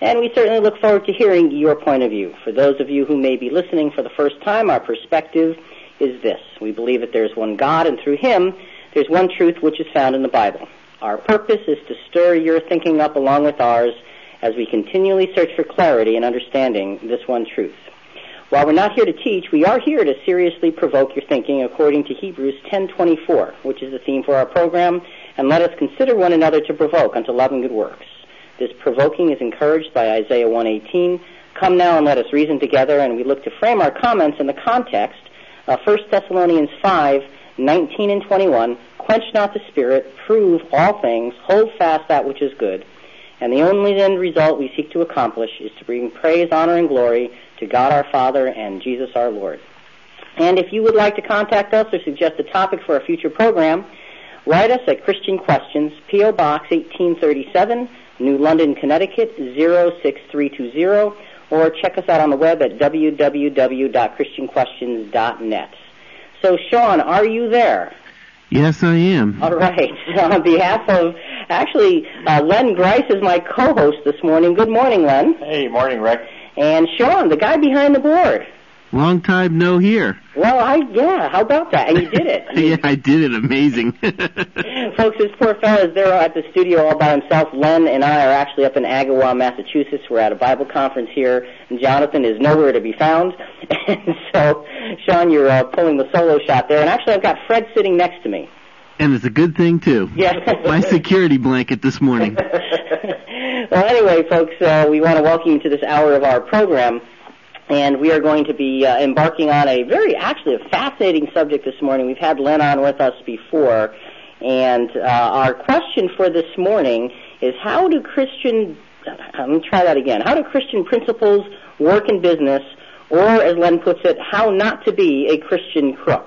And we certainly look forward to hearing your point of view. For those of you who may be listening for the first time, our perspective is this. We believe that there's one God, and through him, there's one truth which is found in the Bible. Our purpose is to stir your thinking up along with ours as we continually search for clarity and understanding this one truth. While we're not here to teach, we are here to seriously provoke your thinking according to Hebrews 10:24, which is the theme for our program, and let us consider one another to provoke unto love and good works. This provoking is encouraged by Isaiah 1:18. Come now and let us reason together, and we look to frame our comments in the context of 1 Thessalonians 5:19 and 21. Quench not the spirit, prove all things, hold fast that which is good. And the only end result we seek to accomplish is to bring praise, honor, and glory to God our Father and Jesus our Lord. And if you would like to contact us or suggest a topic for a future program, write us at Christian Questions, P.O. Box 1837, New London, Connecticut 06320, or check us out on the web at www.christianquestions.net. So, Sean, are you there? Yes, I am. All right. On behalf of, Len Grice is my co-host this morning. Good morning, Len. Hey, morning, Rick. And Sean, the guy behind the board. Long time no here. Well, how about that? And you did it. Yeah, I did it. Amazing. Folks, this poor fellow is there at the studio all by himself. Len and I are actually up in Agawam, Massachusetts. We're at a Bible conference here, and Jonathan is nowhere to be found. And so, Sean, you're pulling the solo shot there. And actually, I've got Fred sitting next to me. And it's a good thing, too. Yeah. My security blanket this morning. Well, anyway, folks, we want to welcome you to this hour of our program. And we are going to be embarking on a fascinating subject this morning. We've had Len on with us before. And our question for this morning is how do Christian principles work in business, or as Len puts it, how not to be a Christian crook?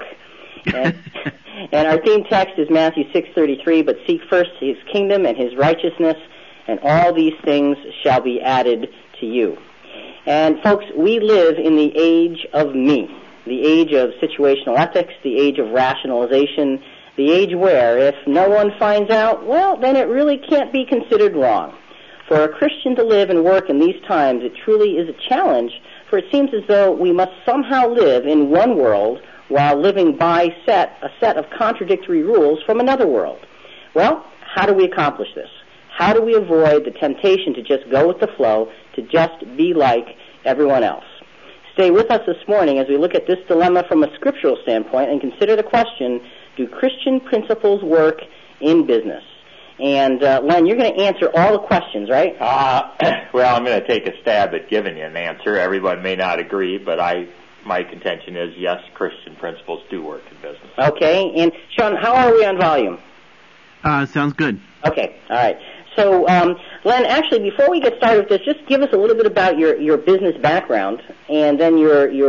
And our theme text is Matthew 6:33, but seek first his kingdom and his righteousness, and all these things shall be added to you. And folks, we live in the age of me, the age of situational ethics, the age of rationalization, the age where if no one finds out, well, then it really can't be considered wrong. For a Christian to live and work in these times, it truly is a challenge, for it seems as though we must somehow live in one world while living by a set of contradictory rules from another world. Well, how do we accomplish this? How do we avoid the temptation to just go with the flow, to just be like everyone else? Stay with us this morning as we look at this dilemma from a scriptural standpoint and consider the question, do Christian principles work in business? And, Len, you're going to answer all the questions, right? Well, I'm going to take a stab at giving you an answer. Everyone may not agree, but my contention is, yes, Christian principles do work in business. Okay. And, Sean, how are we on volume? Sounds good. Okay. All right. So, Len, actually, before we get started with this, just give us a little bit about your business background and then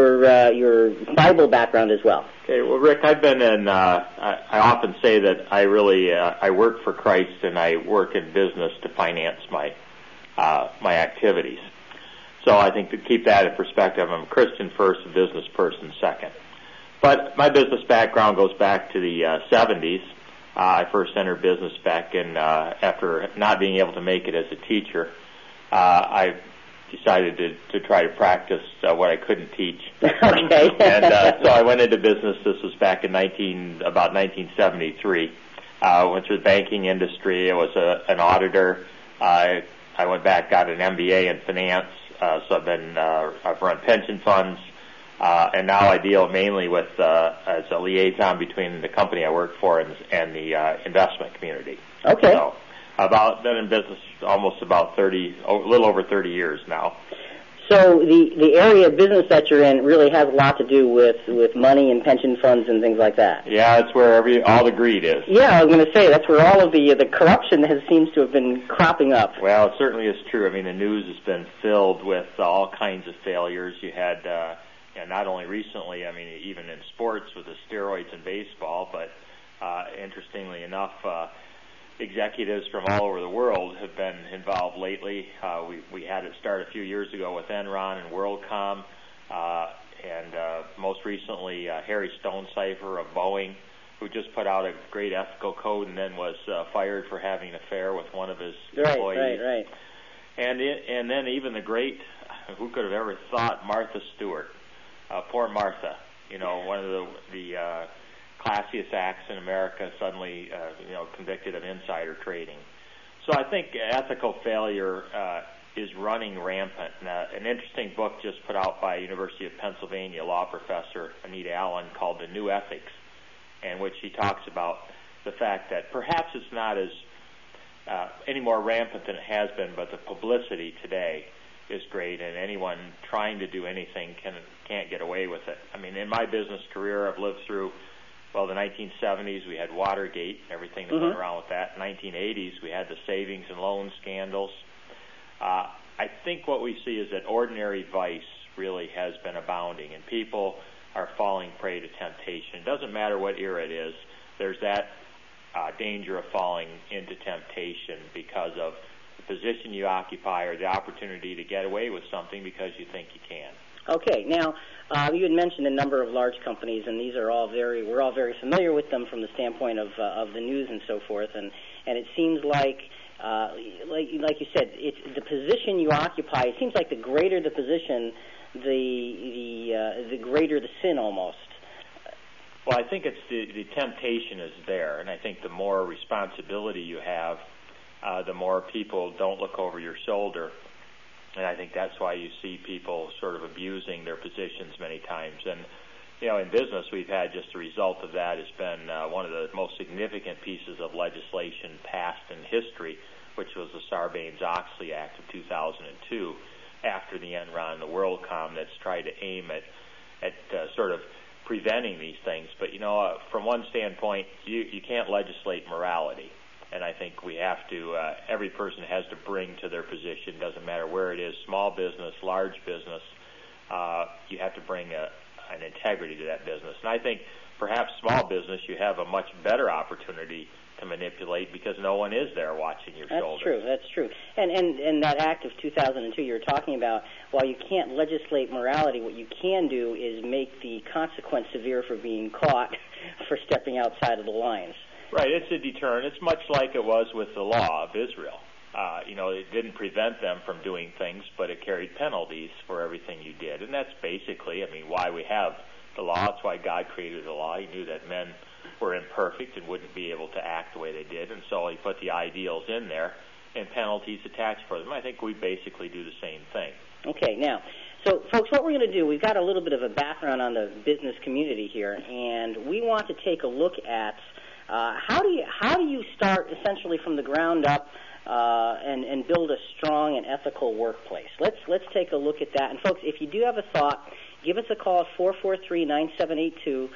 your Bible background as well. Okay. Well, Rick, I've been in. I often say that I really I work for Christ and I work in business to finance my activities. So I think to keep that in perspective, I'm a Christian first, a business person second. But my business background goes back to the 70s. I first entered business back in, after not being able to make it as a teacher, I decided to try to practice what I couldn't teach. Okay. And so I went into business. This was back in about 1973. Went through the banking industry. I was an auditor. I went back, got an MBA in finance. So I've run pension funds. And now I deal mainly with as a liaison between the company I work for and the investment community. Okay. So been in business almost a little over 30 years now. So the area of business that you're in really has a lot to do with money and pension funds and things like that. Yeah, that's where all the greed is. Yeah, I was going to say that's where all of the corruption seems to have been cropping up. Well, it certainly is true. I mean, the news has been filled with all kinds of failures. You had. And not only recently, I mean, even in sports with the steroids in baseball, but interestingly enough, executives from all over the world have been involved lately. We had it start a few years ago with Enron and WorldCom, and most recently Harry Stonecipher of Boeing, who just put out a great ethical code and then was fired for having an affair with one of his employees. Right. And then even the great, who could have ever thought, Martha Stewart, poor Martha, one of the classiest acts in America, suddenly convicted of insider trading. So I think ethical failure is running rampant. An interesting book just put out by University of Pennsylvania law professor Anita Allen called The New Ethics, in which she talks about the fact that perhaps it's not as any more rampant than it has been, but the publicity today is great, and anyone trying to do anything can't get away with it. I mean, in my business career, I've lived through, the 1970s, we had Watergate, everything that went around with that. 1980s, we had the savings and loan scandals. I think what we see is that ordinary vice really has been abounding, and people are falling prey to temptation. It doesn't matter what era it is. There's that danger of falling into temptation because of the position you occupy or the opportunity to get away with something because you think you can. Okay, now you had mentioned a number of large companies, and these are we're all very familiar with them from the standpoint of the news and so forth, and it seems like you said, it's the position you occupy. It seems like the greater the position, the greater the sin almost. Well, I think it's the temptation is there, and I think the more responsibility you have, the more people don't look over your shoulder, and I think that's why you see people sort of abusing their positions many times. And in business, we've had just a result of that has been one of the most significant pieces of legislation passed in history, which was the Sarbanes-Oxley Act of 2002, after the Enron, the WorldCom, that's tried to aim at sort of preventing these things. But from one standpoint, you can't legislate morality, and I think we have to. Every person has to bring to their position. Doesn't matter where it is, small business, large business. You have to bring an integrity to that business, and I think perhaps small business you have a much better opportunity to manipulate because no one is there watching your shoulder. That's true. And that act of 2002 you were talking about, while you can't legislate morality, what you can do is make the consequence severe for being caught for stepping outside of the lines. Right, it's a deterrent. It's much like it was with the law of Israel. It didn't prevent them from doing things, but it carried penalties for everything you did. And that's basically, why we have the law. That's why God created the law. He knew that men were imperfect and wouldn't be able to act the way they did, and so he put the ideals in there and penalties attached for them. I think we basically do the same thing. Okay, now, so folks, what we're going to do, we've got a little bit of a background on the business community here, and we want to take a look at how do you start essentially from the ground up and build a strong and ethical workplace. Let's take a look at that. And folks, if you do have a thought, give us a call at 443-9782,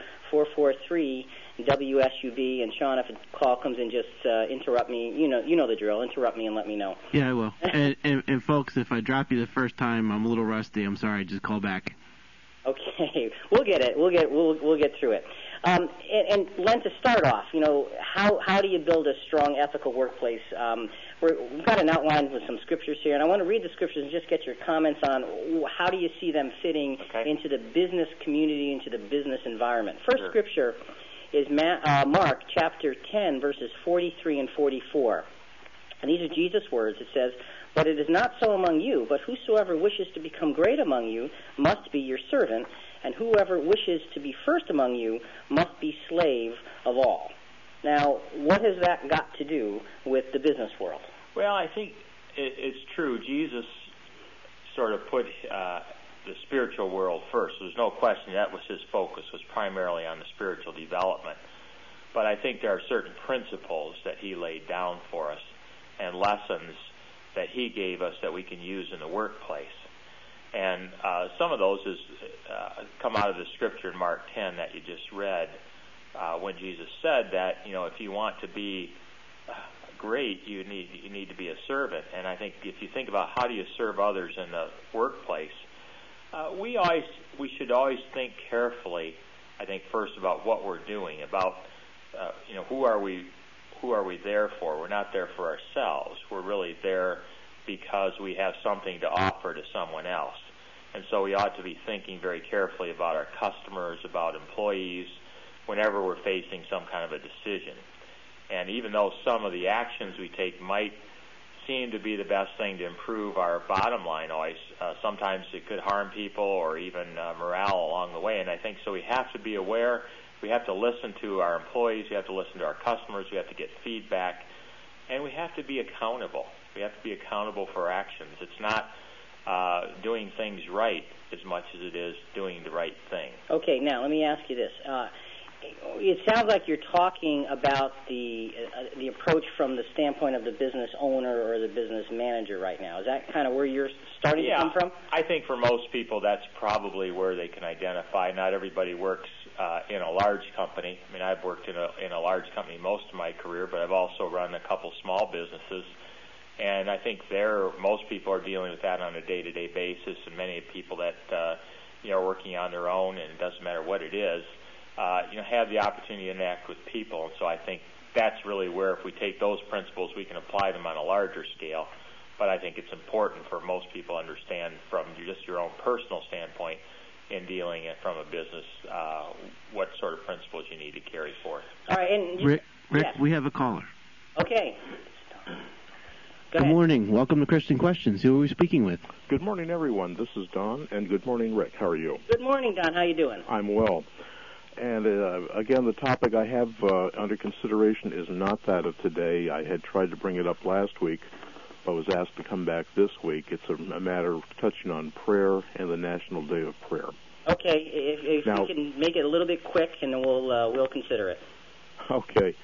443-WSUB. And Sean, if a call comes in, just interrupt me. You know the drill. Interrupt me and let me know. Yeah, I will. and folks, if I drop you the first time, I'm a little rusty. I'm sorry. Just call back. Okay, we'll get it. We'll get through it. And Len, to start off, how do you build a strong, ethical workplace? We've got an outline with some scriptures here, and I want to read the scriptures and just get your comments on how do you see them fitting into the business community, into the business environment. First scripture is Mark chapter 10, verses 43 and 44. And these are Jesus' words. It says, "But it is not so among you, but whosoever wishes to become great among you must be your servant, and whoever wishes to be first among you must be slave of all." Now, what has that got to do with the business world? Well, I think it's true. Jesus sort of put the spiritual world first. There's no question that was his focus, was primarily on the spiritual development. But I think there are certain principles that he laid down for us and lessons that he gave us that we can use in the workplace. And some of those come out of the scripture in Mark 10 that you just read, when Jesus said that, if you want to be great, you need to be a servant. And I think if you think about how do you serve others in the workplace, we should always think carefully, I think, first about what we're doing, about who are we there for? We're not there for ourselves. We're really there because we have something to offer to someone else. And so we ought to be thinking very carefully about our customers, about employees, whenever we're facing some kind of a decision. And even though some of the actions we take might seem to be the best thing to improve our bottom line always. Sometimes it could harm people or even morale along the way, and I think so we have to be aware. We have to listen to our employees. We have to listen to our customers. We have to get feedback, and we have to be accountable. We have to be accountable for our actions. It's not doing things right as much as it is doing the right thing. Okay, now let me ask you this. It sounds like you're talking about the approach from the standpoint of the business owner or the business manager right now. Is that kind of where you're starting to come from? I think for most people that's probably where they can identify. Not everybody works in a large company. I mean, I've worked in a large company most of my career, but I've also run a couple small businesses. And I think most people are dealing with that on a day-to-day basis, and many people that are working on their own, and it doesn't matter what it is, have the opportunity to interact with people. And so I think that's really where, if we take those principles, we can apply them on a larger scale. But I think it's important for most people to understand from just your own personal standpoint in dealing it from a business, what sort of principles you need to carry forth. All right, and Rick, yes. We have a caller. Okay. Good morning. Welcome to Christian Questions. Who are we speaking with? Good morning, everyone. This is Don, and good morning, Rick. How are you? Good morning, Don. How you doing? I'm well. And again, the topic I have under consideration is not that of today. I had tried to bring it up last week, but was asked to come back this week. It's a matter of touching on prayer and the National Day of Prayer. Okay, if you can make it a little bit quick, and then we'll consider it. Okay.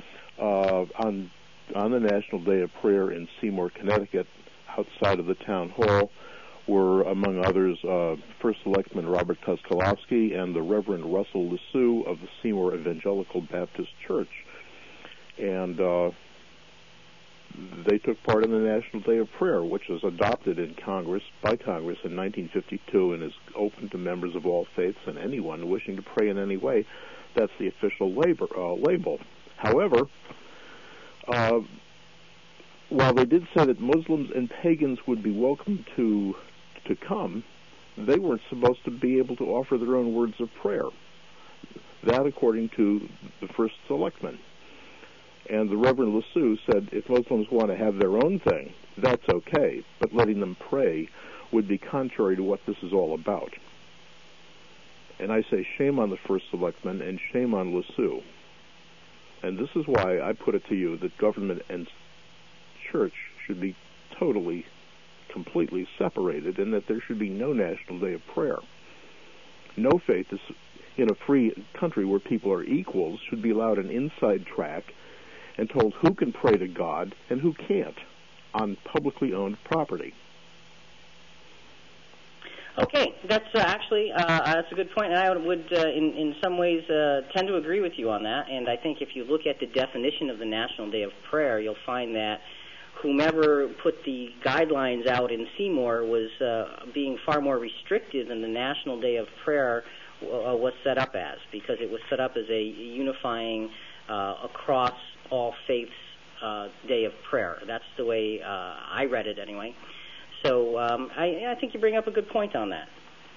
On the National Day of Prayer in Seymour, Connecticut, outside of the town hall, were, among others, First Selectman Robert Koskolowski and the Reverend Russell Lessue of the Seymour Evangelical Baptist Church. And they took part in the National Day of Prayer, which was adopted by Congress in 1952 and is open to members of all faiths and anyone wishing to pray in any way. That's the official label. However, while they did say that Muslims and pagans would be welcome to come, they weren't supposed to be able to offer their own words of prayer. That, according to the First Selectman. And the Reverend Lessue said if Muslims want to have their own thing, that's okay, but letting them pray would be contrary to what this is all about. And I say shame on the First Selectman and shame on Lessue. And this is why I put it to you that government and church should be totally, completely separated, and that there should be no National Day of Prayer. No faith is, in a free country where people are equals, should be allowed an inside track and told who can pray to God and who can't on publicly owned property. Okay, that's that's a good point, and I would, in some ways, tend to agree with you on that. And I think if you look at the definition of the National Day of Prayer, you'll find that whomever put the guidelines out in Seymour was being far more restrictive than the National Day of Prayer was set up as, because it was set up as a unifying across all faiths day of prayer. That's the way I read it anyway. So I think you bring up a good point on that.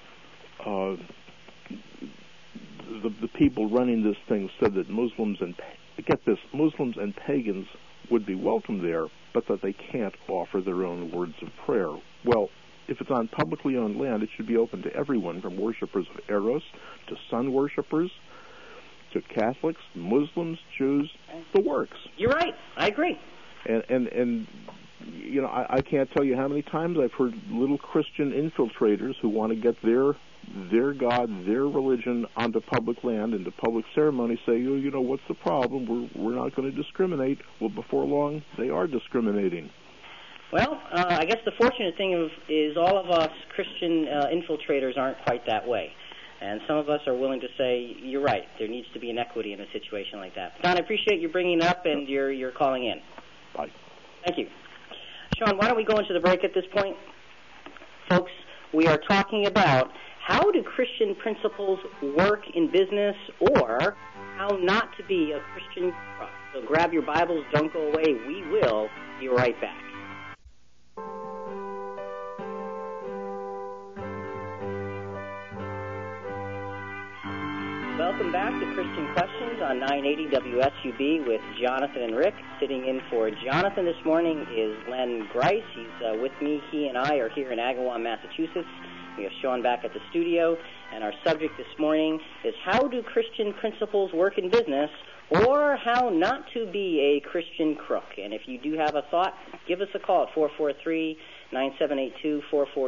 The people running this thing said that Muslims and pagans would be welcome there, but that they can't offer their own words of prayer. Well, if it's on publicly owned land, it should be open to everyone, from worshippers of Eros to sun worshippers to Catholics, Muslims, Jews, the works. You're right. I agree. And you know, I can't tell you how many times I've heard little Christian infiltrators who want to get their God, their religion onto public land, into public ceremony, say, you know, what's the problem? We're not going to discriminate. Well, before long, they are discriminating. Well, I guess the fortunate thing is all of us Christian infiltrators aren't quite that way. And some of us are willing to say, you're right, there needs to be an equity in a situation like that. Don, I appreciate you bringing it up and you're calling in. Bye. Thank you. Sean, why don't we go into the break at this point? Folks, we are talking about how do Christian principles work in business, or how not to be a Christian. So grab your Bibles, don't go away. We will be right back. Welcome back to Christian Questions on 980 WSUB with Jonathan and Rick. Sitting in for Jonathan this morning is Len Grice. He's with me. He and I are here in Agawam, Massachusetts. We have Sean back at the studio, and our subject this morning is how do Christian principles work in business, or how not to be a Christian crook. And if you do have a thought, give us a call at 443-9782,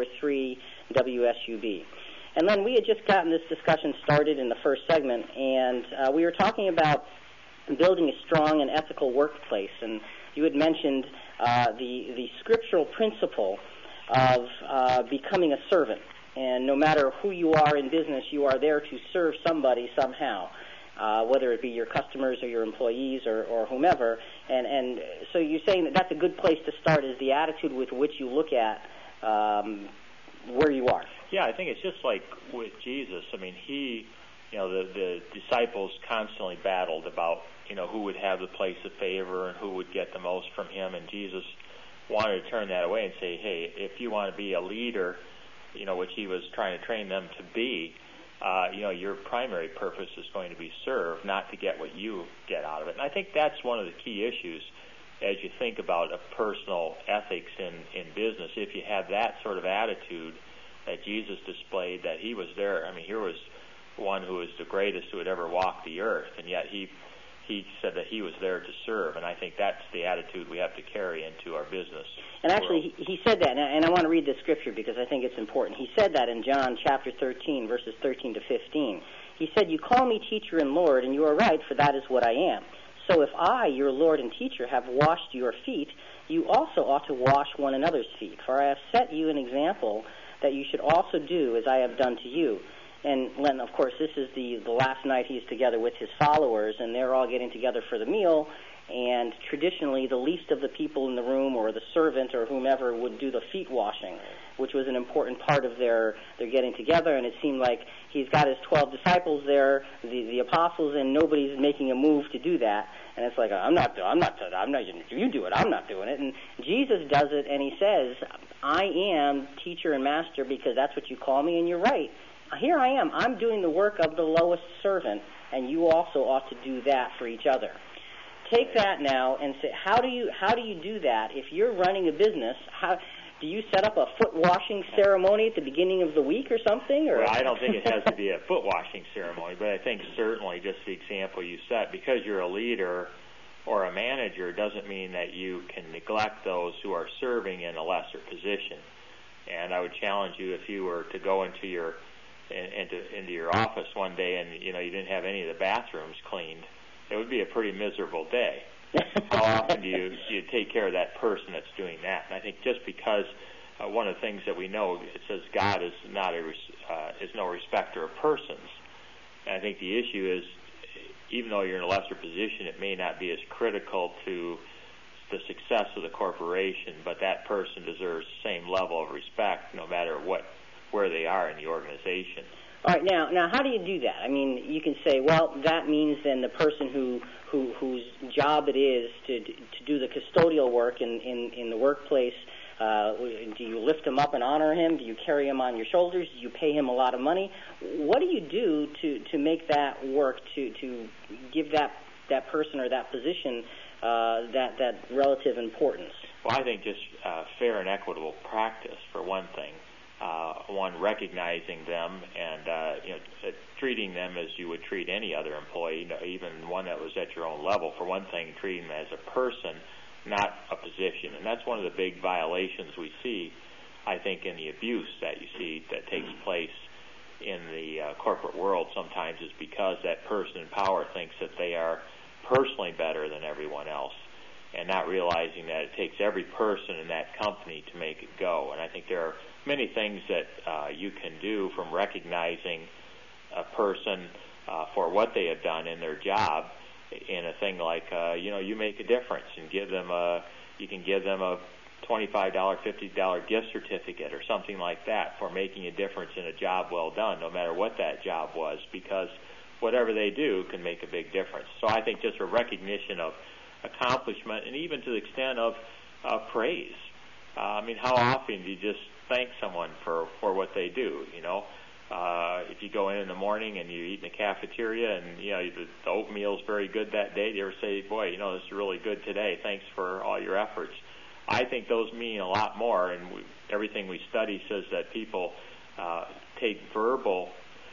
443-WSUB. And Len, we had just gotten this discussion started in the first segment, and we were talking about building a strong and ethical workplace. And you had mentioned the scriptural principle of becoming a servant. And no matter who you are in business, you are there to serve somebody somehow, whether it be your customers or your employees or whomever. And so you're saying that that's a good place to start, is the attitude with which you look at where you are. Yeah, I think it's just like with Jesus. I mean, the disciples constantly battled about, who would have the place of favor and who would get the most from him. And Jesus wanted to turn that away and say, hey, if you want to be a leader, which he was trying to train them to be, your primary purpose is going to be serve, not to get what you get out of it. And I think that's one of the key issues as you think about a personal ethics in business. If you have that sort of attitude that Jesus displayed, that he was there. I mean, here was one who was the greatest who had ever walked the earth, and yet he said that he was there to serve, and I think that's the attitude we have to carry into our business. And actually, he said that, and I want to read the scripture because I think it's important. He said that in John chapter 13, verses 13 to 15. He said, "You call me teacher and Lord, and you are right, for that is what I am. So if I, your Lord and teacher, have washed your feet, you also ought to wash one another's feet. For I have set you an example that you should also do as I have done to you." And Len, of course, this is the last night he's together with his followers, and they're all getting together for the meal. And traditionally, the least of the people in the room, or the servant, or whomever, would do the feet washing, which was an important part of their getting together. And it seemed like he's got his 12 disciples there, the apostles, and nobody's making a move to do that. And it's like, I'm not. You do it. I'm not doing it. And Jesus does it, and he says, "I am teacher and master because that's what you call me, and you're right. Here I am. I'm doing the work of the lowest servant, and you also ought to do that for each other." Take that now and say, how do you do that? If you're running a business, how do you set up a foot washing ceremony at the beginning of the week or something? Or? Well, I don't think it has to be a foot washing ceremony, but I think certainly just the example you set, because you're a leader or a manager, doesn't mean that you can neglect those who are serving in a lesser position. And I would challenge you, if you were to go into your office one day and you didn't have any of the bathrooms cleaned, it would be a pretty miserable day. How often do you take care of that person that's doing that? And I think just because one of the things that we know, it says God is no respecter of persons. And I think the issue is, even though you're in a lesser position, it may not be as critical to the success of the corporation, but that person deserves the same level of respect no matter where they are in the organization. All right, now, how do you do that? I mean, you can say, well, that means then the person whose job it is to do the custodial work in the workplace, do you lift him up and honor him? Do you carry him on your shoulders? Do you pay him a lot of money? What do you do to make that work, to give that person or that position that relative importance? Well, I think just fair and equitable practice, for one thing. One, recognizing them and treating them as you would treat any other employee, even one that was at your own level. For one thing, treating them as a person, not a position. And that's one of the big violations we see, I think, in the abuse that you see that takes place in the corporate world sometimes, is because that person in power thinks that they are personally better than everyone else, and not realizing that it takes every person in that company to make it go. And I think there are many things that you can do, from recognizing a person for what they have done in their job, in a thing like you make a difference, and you can give them a $25, $50 gift certificate or something like that for making a difference in a job well done, no matter what that job was, because whatever they do can make a big difference. So I think just a recognition of accomplishment, and even to the extent of praise. I mean, how often do you just thank someone for what they do? If you go in the morning and you eat in the cafeteria and the oatmeal's very good that day, do you ever say, boy, this is really good today, thanks for all your efforts? I think those mean a lot more, and everything we study says that people take verbal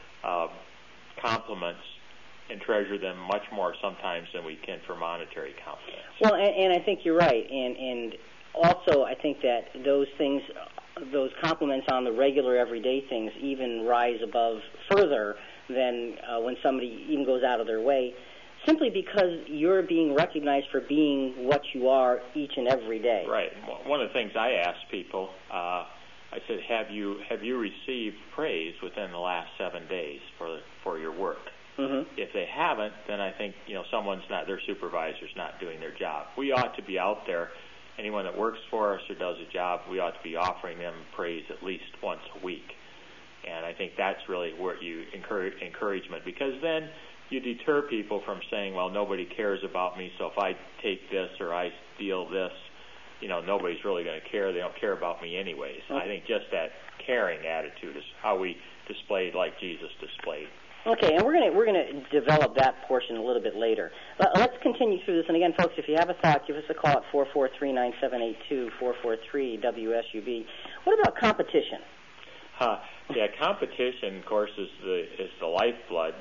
compliments and treasure them much more sometimes than we can for monetary compliments. Well, and I think you're right, and also I think that those things, those compliments on the regular everyday things even rise above further than when somebody even goes out of their way, simply because you're being recognized for being what you are each and every day. Right. One of the things I ask people, I said, have you received praise within the last 7 days for your work? Mm-hmm. If they haven't, then I think their supervisor's not doing their job. We ought to be out there. Anyone that works for us or does a job, we ought to be offering them praise at least once a week. And I think that's really where you encourage encouragement, because then you deter people from saying, well, nobody cares about me, so if I take this or I steal this, nobody's really going to care. They don't care about me anyways. Okay. I think just that caring attitude is how we displayed like Jesus displayed. Okay, and we're gonna develop that portion a little bit later. Let's continue through this. And again, folks, if you have a thought, give us a call at 443-9782, 443-WSUB. What about competition? Yeah, competition, of course, is the lifeblood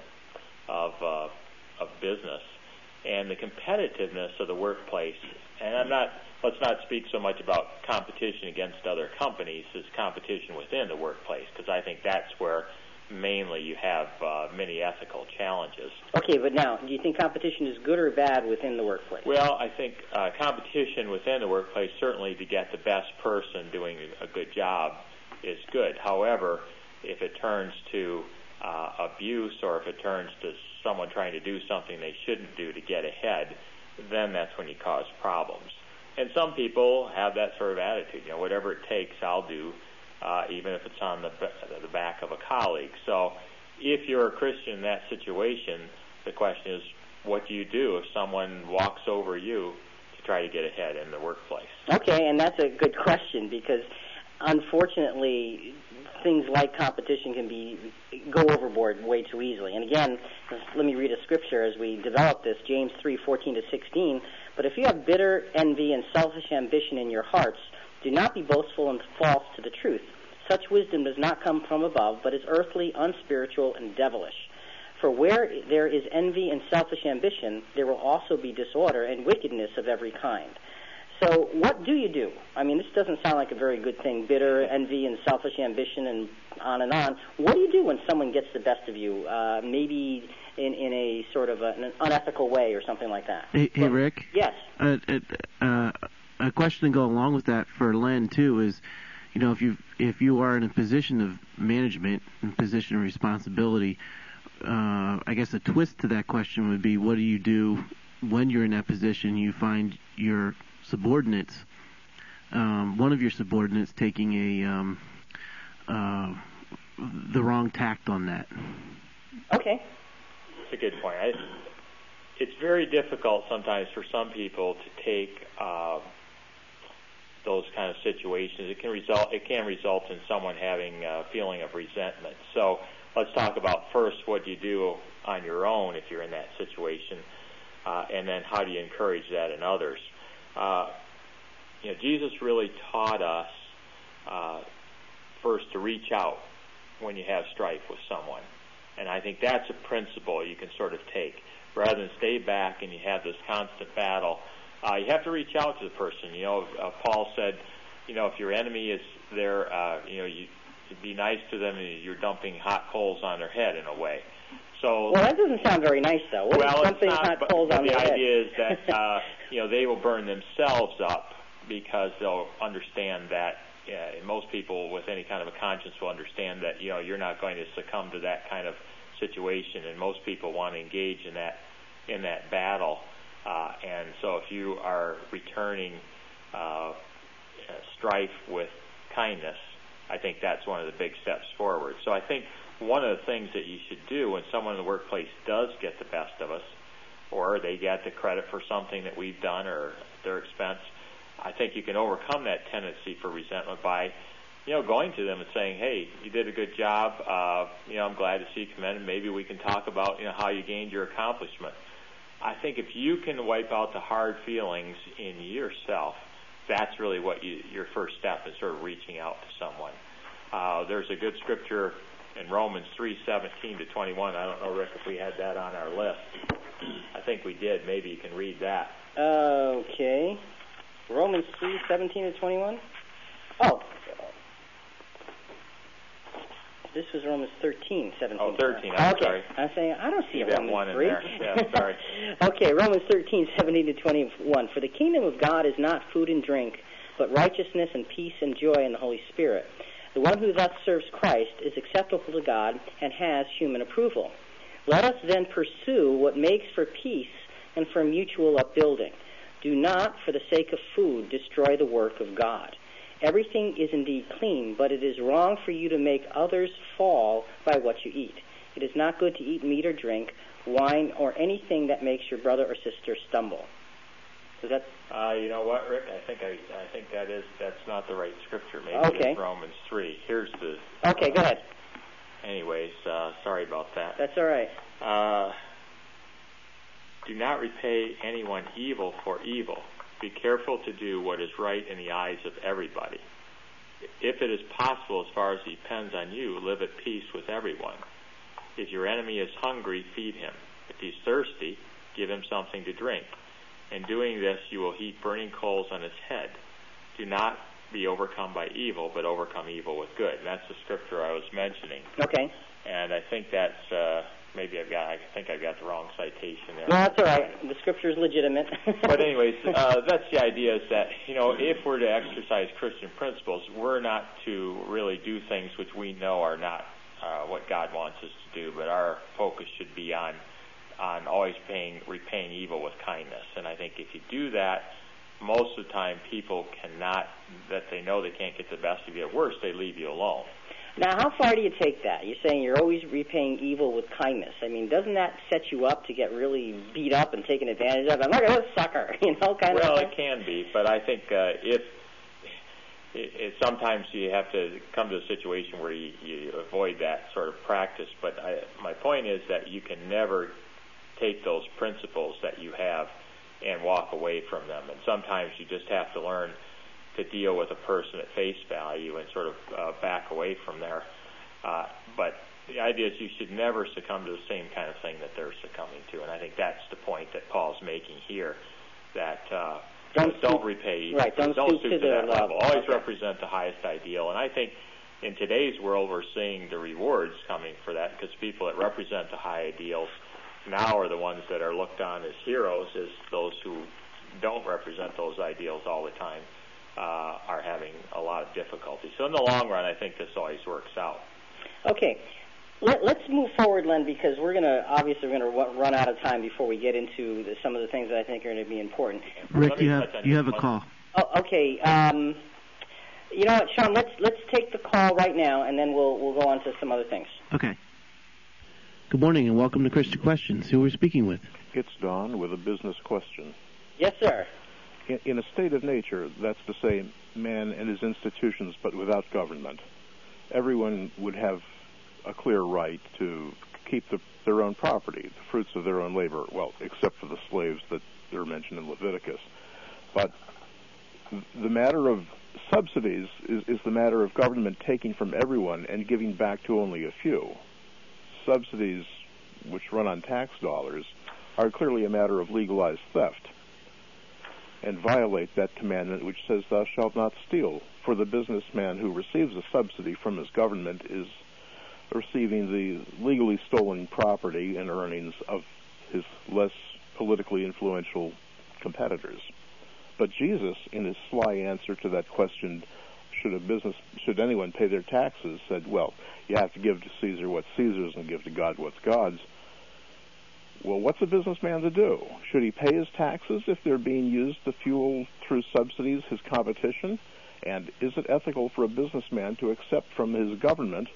of business, and the competitiveness of the workplace. And let's not speak so much about competition against other companies as competition within the workplace, because I think that's where mainly you have many ethical challenges. Okay, but now, do you think competition is good or bad within the workplace? Well, I think competition within the workplace, certainly to get the best person doing a good job, is good. However, if it turns to abuse, or if it turns to someone trying to do something they shouldn't do to get ahead, then that's when you cause problems. And some people have that sort of attitude. Whatever it takes, I'll do, even if it's on the back of a colleague. So if you're a Christian in that situation, the question is, what do you do if someone walks over you to try to get ahead in the workplace? Okay, and that's a good question, because unfortunately, things like competition can go overboard way too easily. And again, let me read a scripture as we develop this, James 3:14-16. But if you have bitter envy and selfish ambition in your hearts, do not be boastful and false to the truth. Such wisdom does not come from above, but is earthly, unspiritual, and devilish. For where there is envy and selfish ambition, there will also be disorder and wickedness of every kind. So what do you do? I mean, this doesn't sound like a very good thing, bitter envy and selfish ambition and on and on. What do you do when someone gets the best of you, maybe in a sort of an unethical way or something like that? Hey, Rick? Yes. A question to go along with that for Len, too, is, if you are in a position of management, in a position of responsibility, I guess a twist to that question would be, what do you do when you're in that position? You find your subordinates, one of your subordinates taking the wrong tact on that. Okay. That's a good point. It's very difficult sometimes for some people to take those kind of situations. It can result in someone having a feeling of resentment. So let's talk about first what you do on your own if you're in that situation, and then how do you encourage that in others. Jesus really taught us first to reach out when you have strife with someone. And I think that's a principle you can sort of take. Rather than stay back and you have this constant battle, you have to reach out to the person. Paul said, if your enemy is there, you be nice to them, and you're dumping hot coals on their head in a way. So, well, that doesn't sound very nice, though. What is dumping hot coals on their head? The idea is that they will burn themselves up, because they'll understand that. Most people with any kind of a conscience will understand that you're not going to succumb to that kind of situation, and most people want to engage in that battle. And so, if you are returning strife with kindness, I think that's one of the big steps forward. So I think one of the things that you should do when someone in the workplace does get the best of us, or they get the credit for something that we've done or at their expense, I think you can overcome that tendency for resentment by going to them and saying, hey, you did a good job. I'm glad to see you commended. Maybe we can talk about, how you gained your accomplishment. I think if you can wipe out the hard feelings in yourself, that's really what your first step is, sort of reaching out to someone. There's a good scripture in Romans 3:17-21. I don't know, Rick, if we had that on our list. I think we did. Maybe you can read that. Okay. Romans 3:17-21? Oh. This was Romans 13:17. Oh, 13. I'm sorry. I'm saying, I don't see a Romans one 3. In there. Yeah, sorry. Okay, Romans 13:17-21. For the kingdom of God is not food and drink, but righteousness and peace and joy in the Holy Spirit. The one who thus serves Christ is acceptable to God and has human approval. Let us then pursue what makes for peace and for mutual upbuilding. Do not, for the sake of food, destroy the work of God. Everything is indeed clean, but it is wrong for you to make others fall by what you eat. It is not good to eat meat or drink, wine, or anything that makes your brother or sister stumble. Is that? You know what, Rick? I think that's not the right scripture. Maybe Okay. It's Romans 3. Here's the. Okay, go ahead. Anyways, sorry about that. That's all right. Do not repay anyone evil for evil. Be careful to do what is right in the eyes of everybody. If it is possible, as far as it depends on you, live at peace with everyone. If your enemy is hungry, feed him. If he's thirsty, give him something to drink. In doing this, you will heap burning coals on his head. Do not be overcome by evil, but overcome evil with good. And that's the scripture I was mentioning. Okay. And I think that's I think I've got the wrong citation there. No, that's all right. The scripture is legitimate. But anyways, that's the idea, is that, if we're to exercise Christian principles, we're not to really do things which we know are not what God wants us to do, but our focus should be on always repaying evil with kindness. And I think if you do that, most of the time people that they know they can't get the best of you. At worst, they leave you alone. Now, how far do you take that? You're saying you're always repaying evil with kindness. I mean, doesn't that set you up to get really beat up and taken advantage of? I'm like, oh, sucker, kind of thing? Well, it can be, but I think if sometimes you have to come to a situation where you avoid that sort of practice. But my point is that you can never take those principles that you have and walk away from them. And sometimes you just have to learn to deal with a person at face value and sort of back away from there. But the idea is you should never succumb to the same kind of thing that they're succumbing to. And I think that's the point that Paul's making here, that don't repay evil. Right, don't stoop to that level. Always okay. represent the highest ideal. And I think in today's world we're seeing the rewards coming for that, because people that represent the high ideals now are the ones that are looked on as heroes, as those who don't represent those ideals all the time are having a lot of difficulty. So in the long run, I think this always works out. Okay. Let's move forward, Len, because we're going to run out of time before we get into some of the things that I think are going to be important. Rick, you have a call. Oh, okay. You know what, Sean? Let's take the call right now, and then we'll go on to some other things. Okay. Good morning, and welcome to Christian Questions. Who are we speaking with? It's Don with a business question. Yes, sir. In a state of nature, that's to say, man and his institutions, but without government, everyone would have a clear right to keep their own property, the fruits of their own labor, well, except for the slaves that are mentioned in Leviticus. But the matter of subsidies is the matter of government taking from everyone and giving back to only a few. Subsidies, which run on tax dollars, are clearly a matter of legalized theft and violate that commandment which says, thou shalt not steal. For the businessman who receives a subsidy from his government is receiving the legally stolen property and earnings of his less politically influential competitors. But Jesus, in his sly answer to that question, should anyone pay their taxes, said, well, you have to give to Caesar what's Caesar's and give to God what's God's. Well, what's a businessman to do? Should he pay his taxes if they're being used to fuel, through subsidies, his competition? And is it ethical for a businessman to accept from his government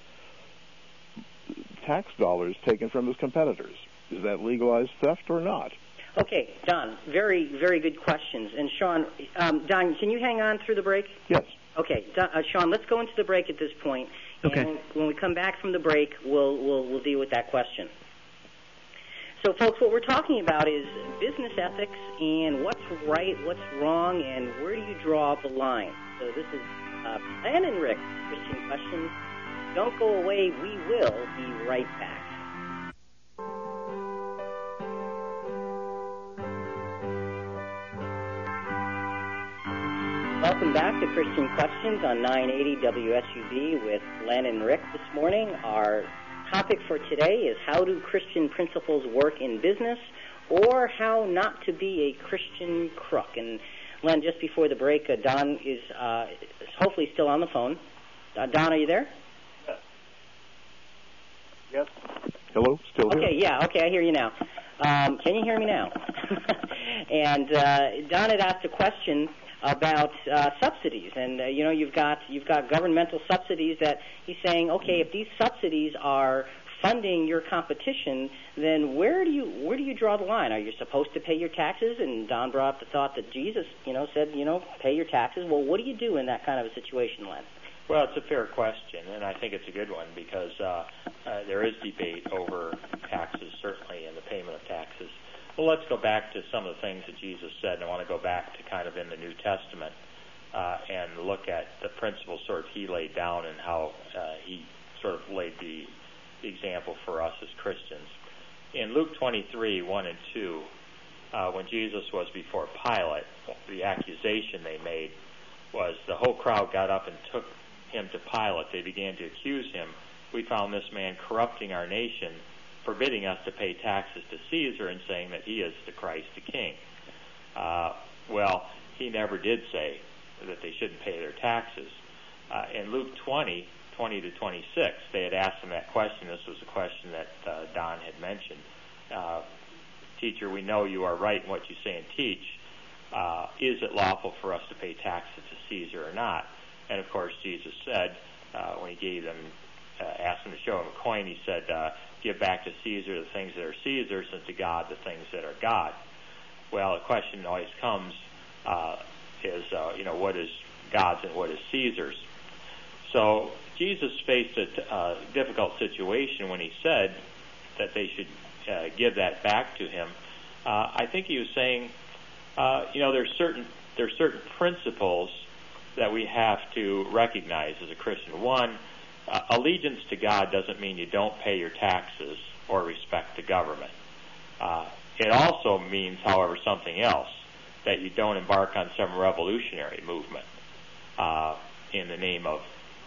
tax dollars taken from his competitors? Is that legalized theft or not? Okay, Don, very, very good questions. And Sean, Don, can you hang on through the break? Yes. Okay, Sean, let's go into the break at this point. Okay. And when we come back from the break, we'll deal with that question. So, folks, what we're talking about is business ethics and what's right, what's wrong, and where do you draw the line. So this is Len and Rick, Christian Questions. Don't go away. We will be right back. Welcome back to Christian Questions on 980 WSUB with Len and Rick this morning. Our topic for today is how do Christian principles work in business, or how not to be a Christian crook. And Len, just before the break, Don is hopefully still on the phone. Don, are you there? Yes. Hello, still here? Okay, yeah, okay, I hear you now. Can you hear me now? And Don had asked a question about subsidies, and you've got governmental subsidies that he's saying, okay, if these subsidies are funding your competition, then where do you draw the line? Are you supposed to pay your taxes? And Don brought up the thought that Jesus, said, pay your taxes. Well, what do you do in that kind of a situation, Len? Well, it's a fair question, and I think it's a good one because there is debate over taxes, certainly, and the payment of taxes. Well, let's go back to some of the things that Jesus said, and I want to go back to kind of in the New Testament and look at the principles sort of he laid down and how he sort of laid the example for us as Christians. In Luke 23, 1 and 2, when Jesus was before Pilate, the accusation they made was the whole crowd got up and took him to Pilate. They began to accuse him. We found this man corrupting our nation, forbidding us to pay taxes to Caesar and saying that he is the Christ, the King. Well, he never did say that they shouldn't pay their taxes. In Luke 20 to 26, they had asked him that question. This was a question that Don had mentioned. Teacher, we know you are right in what you say and teach. Is it lawful for us to pay taxes to Caesar or not? And, of course, Jesus said, when he gave them, asked them to show him a coin, he said, give back to Caesar the things that are Caesar's and to God the things that are God. Well, the question always comes is, what is God's and what is Caesar's? So Jesus faced a difficult situation when he said that they should give that back to him. I think he was saying, there's certain principles that we have to recognize as a Christian. One, allegiance to God doesn't mean you don't pay your taxes or respect the government. It also means, however, something else, that you don't embark on some revolutionary movement in the name of,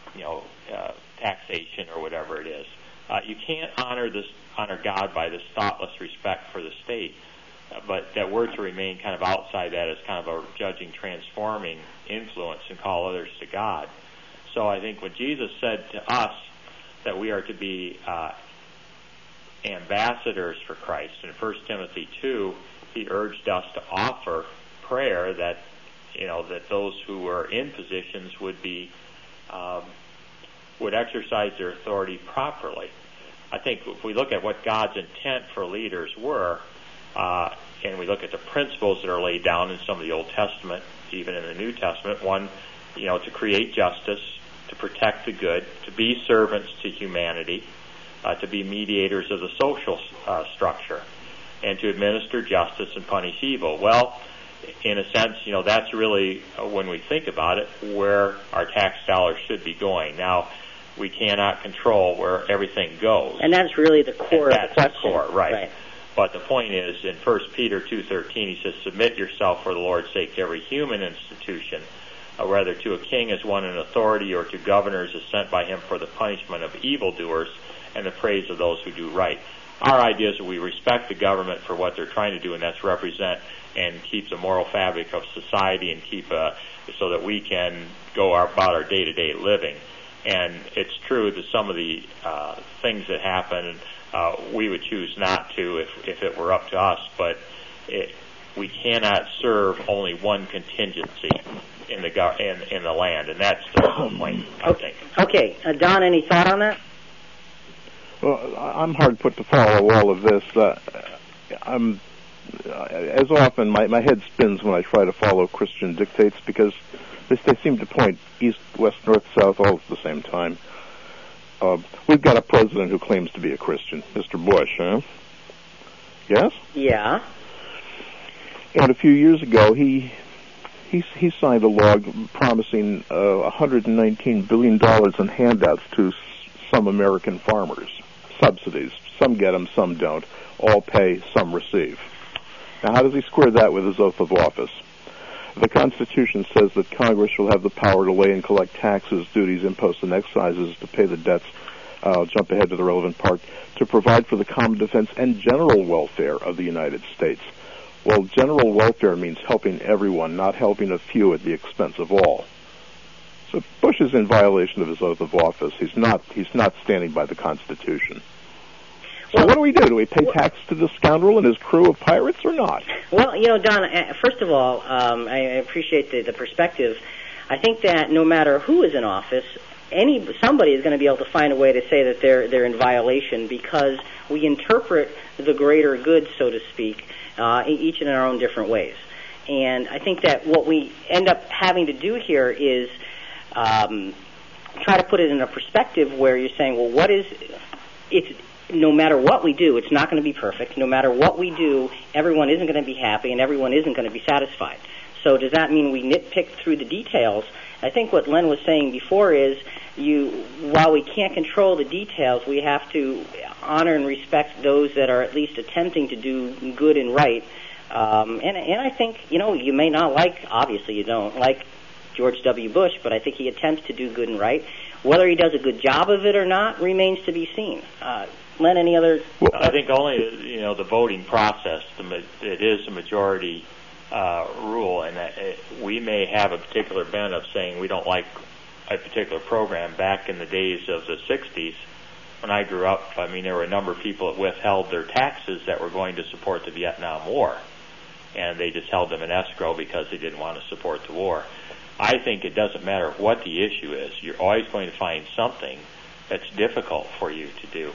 taxation or whatever it is. You can't honor God by this thoughtless respect for the state, but that we're to remain kind of outside that as kind of a judging, transforming influence and call others to God. So I think when Jesus said to us that we are to be ambassadors for Christ, in 1 Timothy 2, he urged us to offer prayer that, that those who were in positions would exercise their authority properly. I think if we look at what God's intent for leaders were, and we look at the principles that are laid down in some of the Old Testament, even in the New Testament, one, to create justice, to protect the good, to be servants to humanity, to be mediators of the social structure, and to administer justice and punish evil. Well, in a sense, that's really, when we think about it, where our tax dollars should be going. Now, we cannot control where everything goes. And that's really the core of the question. That's the core, right. But the point is, in 1 Peter 2:13, he says, submit yourself for the Lord's sake to every human institution, whether to a king as one in authority or to governors as sent by him for the punishment of evildoers and the praise of those who do right. Our idea is that we respect the government for what they're trying to do, and that's represent and keep the moral fabric of society and keep so that we can go about our day-to-day living. And it's true that some of the things that happen, we would choose not to if it were up to us, but we cannot serve only one contingency in the land, and that's the whole point, I think. Okay. Don, any thought on that? Well, I'm hard put to follow all of this. As often, my head spins when I try to follow Christian dictates because They seem to point east, west, north, south, all at the same time. We've got a president who claims to be a Christian, Mr. Bush, huh? Yes? Yeah. And a few years ago, he signed a law promising $119 billion in handouts to some American farmers, subsidies. Some get them, some don't. All pay, some receive. Now, how does he square that with his oath of office? The Constitution says that Congress shall have the power to lay and collect taxes, duties, imposts, and excises to pay the debts. I'll jump ahead to the relevant part, to provide for the common defense and general welfare of the United States. Well, general welfare means helping everyone, not helping a few at the expense of all. So Bush is in violation of his oath of office. He's not standing by the Constitution. So what do we do? Do we pay tax to this scoundrel and his crew of pirates or not? Well, Don, first of all, I appreciate the perspective. I think that no matter who is in office, somebody is going to be able to find a way to say that they're in violation, because we interpret the greater good, so to speak, each in our own different ways. And I think that what we end up having to do here is try to put it in a perspective where you're saying, well, no matter what we do, it's not going to be perfect. No matter what we do, everyone isn't going to be happy and everyone isn't going to be satisfied. So does that mean we nitpick through the details? I think what Len was saying before is, while we can't control the details, we have to honor and respect those that are at least attempting to do good and right. And I think, you may not obviously you don't like George W. Bush, but I think he attempts to do good and right. Whether he does a good job of it or not remains to be seen. Len, any other? Well, I think only the voting process. It is a majority rule, and we may have a particular bent of saying we don't like a particular program. Back in the days of the 60s, when I grew up, there were a number of people that withheld their taxes that were going to support the Vietnam War, and they just held them in escrow because they didn't want to support the war. I think it doesn't matter what the issue is. You're always going to find something that's difficult for you to do.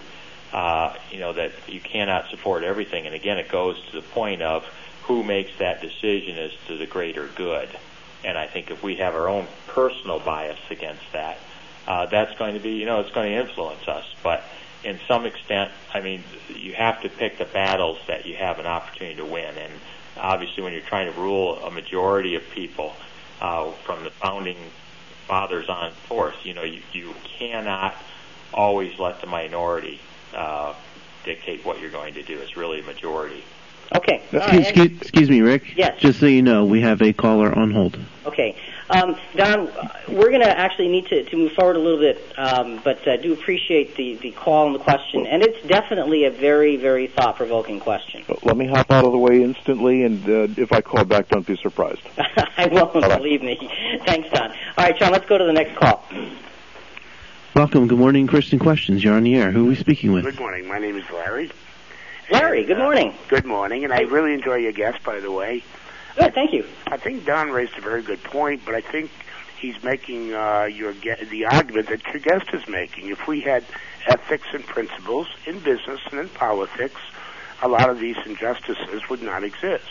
That you cannot support everything. And again, it goes to the point of who makes that decision as to the greater good. And I think if we have our own personal bias against that, that's going to be, it's going to influence us. But in some extent, you have to pick the battles that you have an opportunity to win. And obviously when you're trying to rule a majority of people, from the founding fathers on forth, you cannot always let the minority dictate what you're going to do. It's really a majority. Okay. Excuse me, Rick. Yes. Just so you know, we have a caller on hold. Okay. Don, we're going to actually need to move forward a little bit, but I do appreciate the call and the question, and it's definitely a very, very thought-provoking question. Let me hop out of the way instantly, and if I call back, don't be surprised. I won't, believe me. Thanks, Don. All right, Sean, let's go to the next call. Welcome. Good morning, Christian Questions. You're on the air. Who are we speaking with? Good morning. My name is Larry. Larry, good morning. Good morning, and I really enjoy your guest, by the way. Good, thank you. I think Don raised a very good point, but I think he's making the argument that your guest is making. If we had ethics and principles in business and in politics, a lot of these injustices would not exist.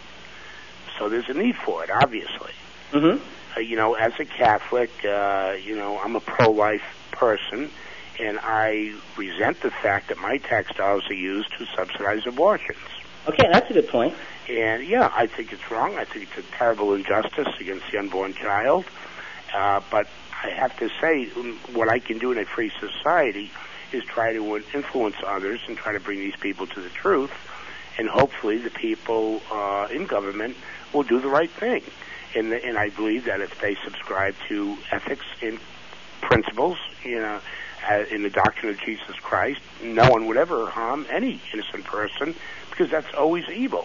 So there's a need for it, obviously. Mm-hmm. As a Catholic, I'm a pro-life person, and I resent the fact that my tax dollars are used to subsidize abortions. Okay, that's a good point. And, yeah, I think it's wrong. I think it's a terrible injustice against the unborn child. But I have to say, what I can do in a free society is try to influence others and try to bring these people to the truth. And hopefully the people in government will do the right thing. And I believe that if they subscribe to ethics and principles, in the doctrine of Jesus Christ, no one would ever harm any innocent person, because that's always evil.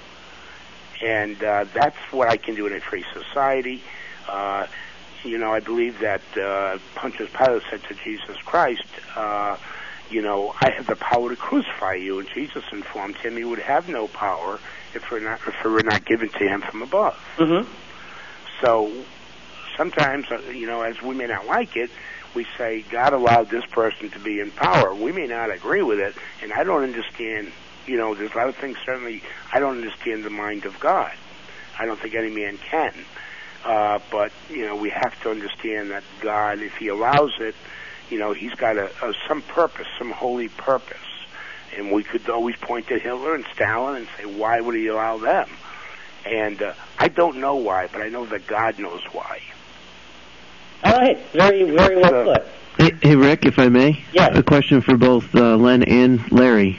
And that's what I can do in a free society. I believe that Pontius Pilate said to Jesus Christ, I have the power to crucify you. And Jesus informed him he would have no power if it were not given to him from above. Mm-hmm. So sometimes, as we may not like it, we say, God allowed this person to be in power. We may not agree with it, and I don't understand, there's a lot of things, certainly, I don't understand the mind of God. I don't think any man can. But, we have to understand that God, if he allows it, he's got some purpose, some holy purpose. And we could always point to Hitler and Stalin and say, why would he allow them? And I don't know why, but I know that God knows why. All right. Very, very well put. Hey, Rick, if I may? Yes. A question for both Len and Larry.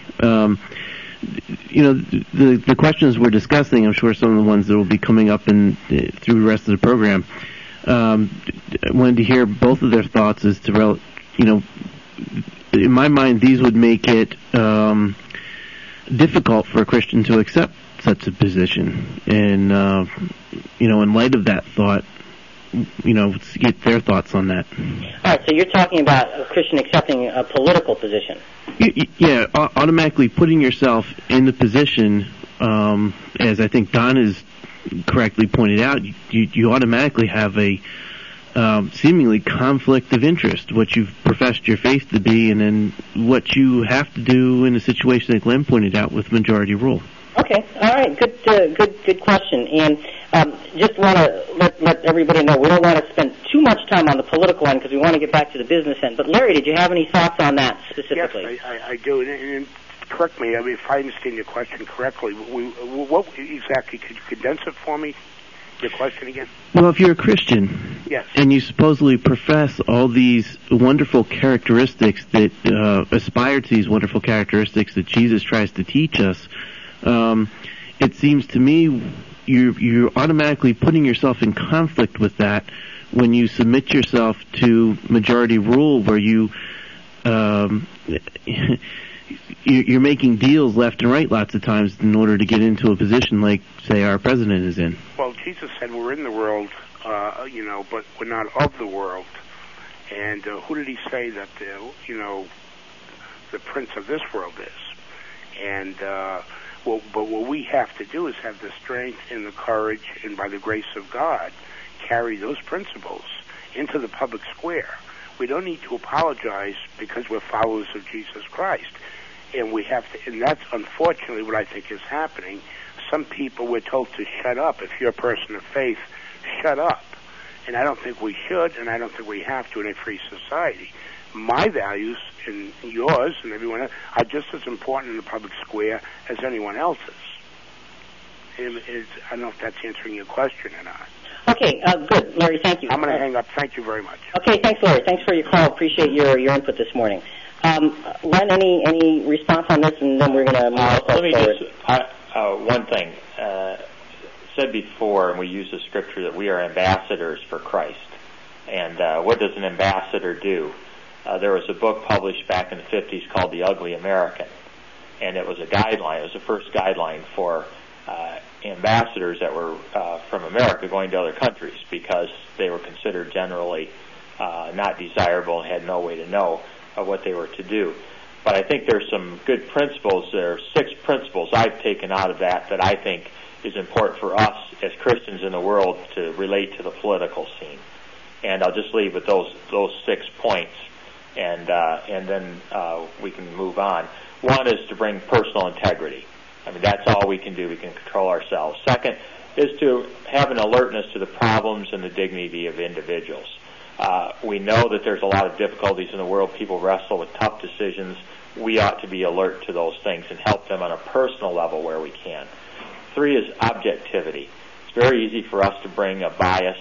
The questions we're discussing, I'm sure some of the ones that will be coming up through the rest of the program. I wanted to hear both of their thoughts as to, in my mind, these would make it difficult for a Christian to accept such a position. And, in light of that thought, to get their thoughts on that. All right, so you're talking about a Christian accepting a political position. Yeah, automatically putting yourself in the position, as I think Don has correctly pointed out, you automatically have a seemingly conflict of interest, what you've professed your faith to be, and then what you have to do in a situation that Glenn pointed out with majority rule. Okay, all right, good question. And just want to let everybody know we don't want to spend too much time on the political end because we want to get back to the business end. But Larry, did you have any thoughts on that specifically? Yes, I do. And correct me, if I understand your question correctly. What exactly, could you condense it for me? Your question again? Well, if you're a Christian, yes, and you supposedly profess all these wonderful characteristics that aspire to these wonderful characteristics that Jesus tries to teach us, it seems to me you're automatically putting yourself in conflict with that when you submit yourself to majority rule, where you're making deals left and right lots of times in order to get into a position like, say, our president is in. Well, Jesus said we're in the world, but we're not of the world. And who did he say that, the prince of this world is? And but what we have to do is have the strength and the courage, and by the grace of God, carry those principles into the public square. We don't need to apologize because we're followers of Jesus Christ. And we have to, and that's unfortunately what I think is happening. Some people, we're told to shut up. If you're a person of faith, shut up. And I don't think we should, and I don't think we have to in a free society. My values and yours and everyone else are just as important in the public square as anyone else's. I don't know if that's answering your question or not. Okay, good. Larry, thank you. I'm going to hang up. Thank you very much. Okay, thanks, Larry. Thanks for your call. Appreciate your input this morning. Len, any response on this, and then we're going to move forward. One thing. Said before, and we use the scripture, that we are ambassadors for Christ. And what does an ambassador do? There was a book published back in the 50s called The Ugly American. And it was a guideline. It was the first guideline for ambassadors that were from America going to other countries, because they were considered generally not desirable and had no way to know what they were to do. But I think there's some good principles. There are 6 principles I've taken out of that I think is important for us as Christians in the world to relate to the political scene. And I'll just leave with those 6 points, and then we can move on. One is to bring personal integrity. I mean, that's all we can do. We can control ourselves. Second is to have an alertness to the problems and the dignity of individuals. We know that there's a lot of difficulties in the world. People wrestle with tough decisions. We ought to be alert to those things and help them on a personal level where we can. 3 is objectivity. It's very easy for us to bring a bias,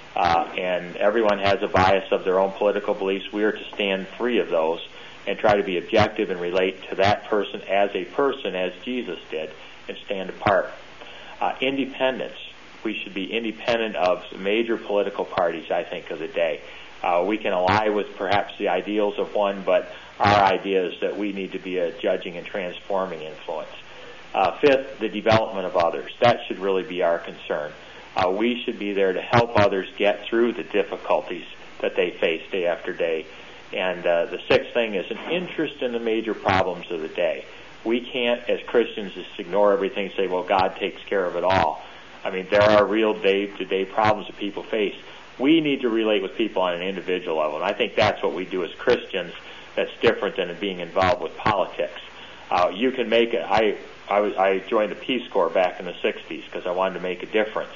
and everyone has a bias of their own political beliefs. We are to stand free of those and try to be objective and relate to that person, as Jesus did, and stand apart. Independence. We should be independent of major political parties, I think, of the day. We can ally with perhaps the ideals of one, but our idea is that we need to be a judging and transforming influence. 5th, the development of others. That should really be our concern. We should be there to help others get through the difficulties that they face day after day. And the 6th thing is an interest in the major problems of the day. We can't, as Christians, just ignore everything and say, well, God takes care of it all. I mean, there are real day-to-day problems that people face. We need to relate with people on an individual level, and I think that's what we do as Christians that's different than being involved with politics. You can make it. I joined the Peace Corps back in the 60s because I wanted to make a difference.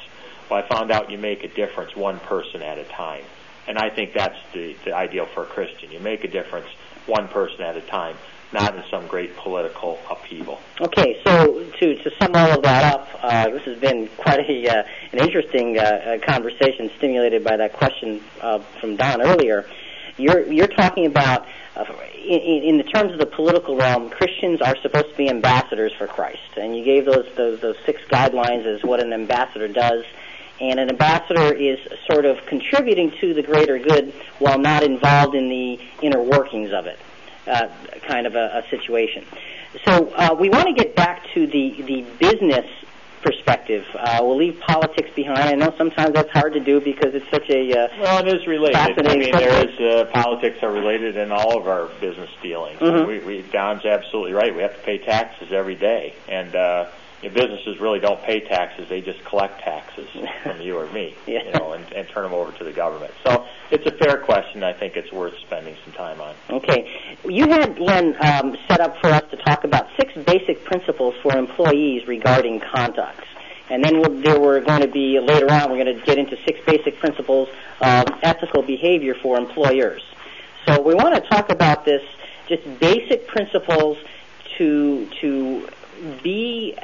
Well, I found out you make a difference one person at a time. And I think that's the ideal for a Christian. You make a difference one person at a time, not in some great political upheaval. Okay, so to sum all of that up, this has been quite an interesting conversation stimulated by that question from Don earlier. You're talking about, in the terms of the political realm, Christians are supposed to be ambassadors for Christ, and you gave those 6 guidelines as what an ambassador does. And an ambassador is sort of contributing to the greater good while not involved in the inner workings of it, kind of a situation. So we want to get back to the business perspective. We'll leave politics behind. I know sometimes that's hard to do because it's such a well, it is related. Fascinating Politics are related in all of our business dealings. Mm-hmm. Don's absolutely right. We have to pay taxes every day, and businesses really don't pay taxes; they just collect taxes from you or me, yeah. And turn them over to the government. So it's a fair question. I think it's worth spending some time on. Okay, you had Len set up for us to talk about 6 basic principles for employees regarding conduct, and then there were going to be later on we're going to get into 6 basic principles of ethical behavior for employers. So we want to talk about this, just basic principles to be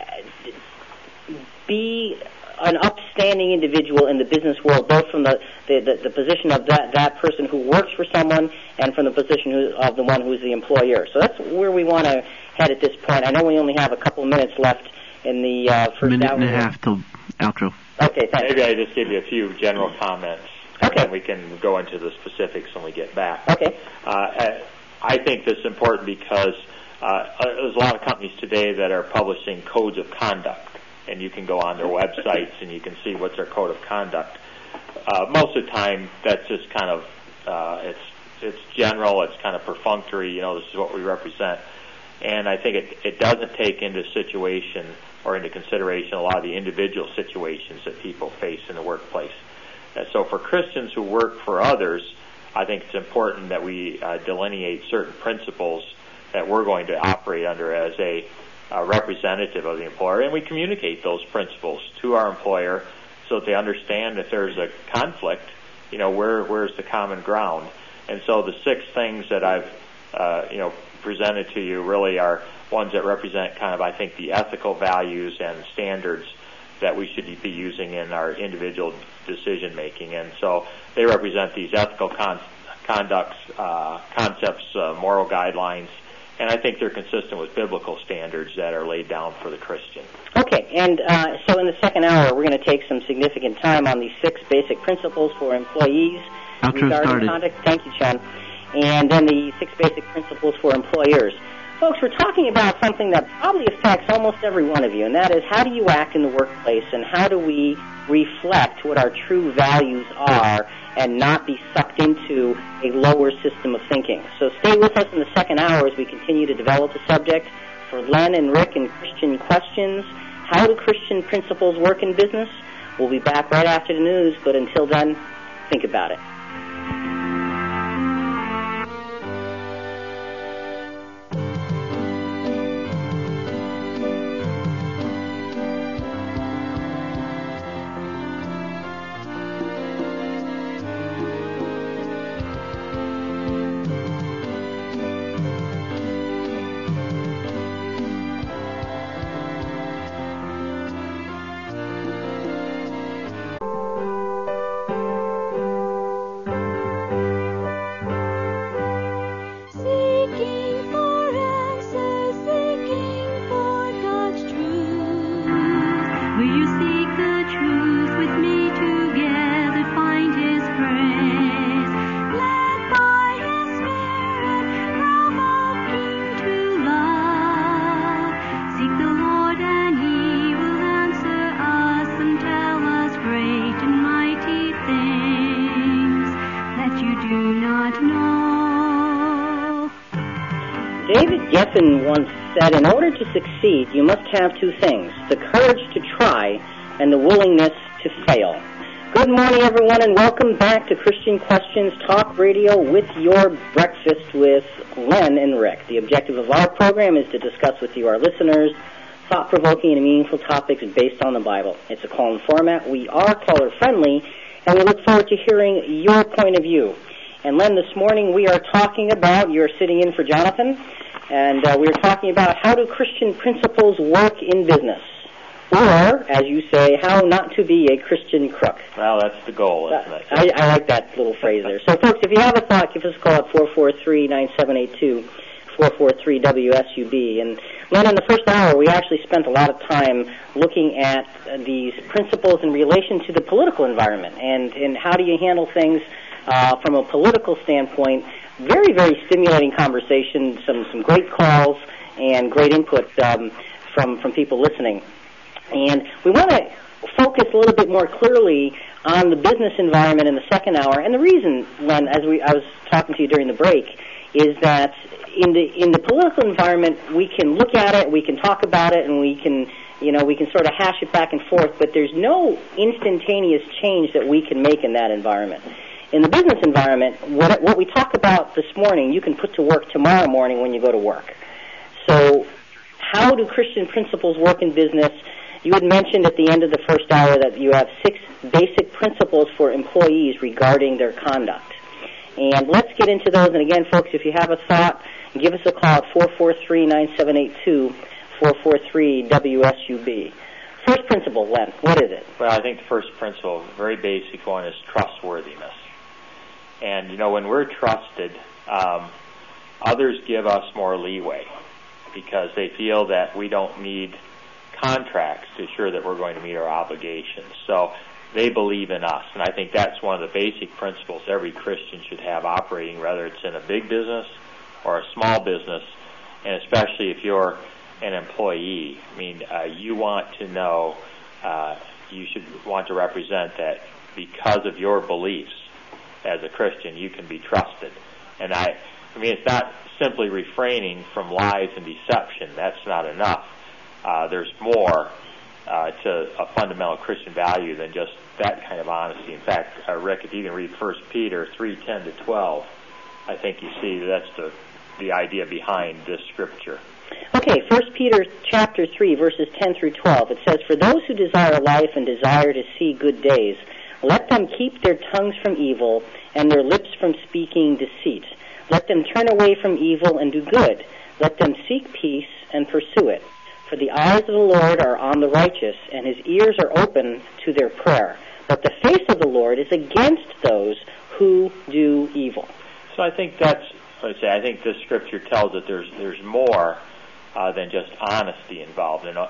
an upstanding individual in the business world, both from the position of that person who works for someone and from the position of the one who's the employer. So that's where we want to head at this point. I know we only have a couple minutes left in the first minute hour. And a half till outro. Okay, thanks. Maybe I just give you a few general comments. Okay. And we can go into the specifics when we get back. Okay. I think this is important because there's a lot of companies today that are publishing codes of conduct, and you can go on their websites and you can see what's their code of conduct. Most of the time, that's just kind of it's general, it's kind of perfunctory. This is what we represent, and I think it doesn't take into situation or into consideration a lot of the individual situations that people face in the workplace. So for Christians who work for others, I think it's important that we delineate certain principles that we're going to operate under as a representative of the employer, and we communicate those principles to our employer so that they understand if there's a conflict, where's the common ground. And so the 6 things that I've presented to you really are ones that represent kind of, I think, the ethical values and standards that we should be using in our individual decision making. And so they represent these ethical concepts, moral guidelines, and I think they're consistent with biblical standards that are laid down for the Christian. Okay, and so in the second hour, we're going to take some significant time on these 6 basic principles for employees regarding conduct. Thank you, Chen. And then the 6 basic principles for employers. Folks, we're talking about something that probably affects almost every one of you, and that is how do you act in the workplace and how do we reflect what our true values are and not be sucked into a lower system of thinking. So stay with us in the second hour as we continue to develop the subject. For Len and Rick and Christian Questions, how do Christian principles work in business? We'll be back right after the news, but until then, think about it. Geffen once said, in order to succeed, you must have 2 things, the courage to try and the willingness to fail. Good morning, everyone, and welcome back to Christian Questions Talk Radio with your breakfast with Len and Rick. The objective of our program is to discuss with you, our listeners, thought-provoking and meaningful topics based on the Bible. It's a call-in format. We are caller-friendly, and we look forward to hearing your point of view. And Len, this morning we are talking about, you're sitting in for Jonathan, and we're talking about how do Christian principles work in business? Or, as you say, how not to be a Christian crook. Well, that's the goal, isn't it? I like that little phrase there. So, folks, if you have a thought, give us a call at 443-9782, 443-WSUB. And, Len, in the first hour, we actually spent a lot of time looking at these principles in relation to the political environment and how do you handle things from a political standpoint. Very, very stimulating conversation, some great calls and great input from people listening. And we want to focus a little bit more clearly on the business environment in the second hour. And the reason, Len, as I was talking to you during the break, is that in the political environment, we can look at it, we can talk about it, and we can sort of hash it back and forth, but there's no instantaneous change that we can make in that environment. In the business environment, what we talk about this morning, you can put to work tomorrow morning when you go to work. So how do Christian principles work in business? You had mentioned at the end of the first hour that you have 6 basic principles for employees regarding their conduct. And let's get into those. And again, folks, if you have a thought, give us a call at 443-9782, 443-WSUB. First principle, Len, what is it? Well, I think the first principle, a very basic one, is trustworthiness. And, when we're trusted, others give us more leeway because they feel that we don't need contracts to ensure that we're going to meet our obligations. So they believe in us. And I think that's one of the basic principles every Christian should have operating, whether it's in a big business or a small business, and especially if you're an employee. I mean, you want to know, you should want to represent that because of your beliefs as a Christian, you can be trusted. And I mean, it's not simply refraining from lies and deception. That's not enough. There's more to a fundamental Christian value than just that kind of honesty. In fact, Rick, if you can read 1 Peter 3:10-12, I think you see that's the idea behind this scripture. Okay, 1 Peter chapter 3, verses 10 through 12. It says, "For those who desire life and desire to see good days, let them keep their tongues from evil and their lips from speaking deceit. Let them turn away from evil and do good. Let them seek peace and pursue it. For the eyes of the Lord are on the righteous, and his ears are open to their prayer. But the face of the Lord is against those who do evil." So I think I think this scripture tells that there's more than just honesty involved in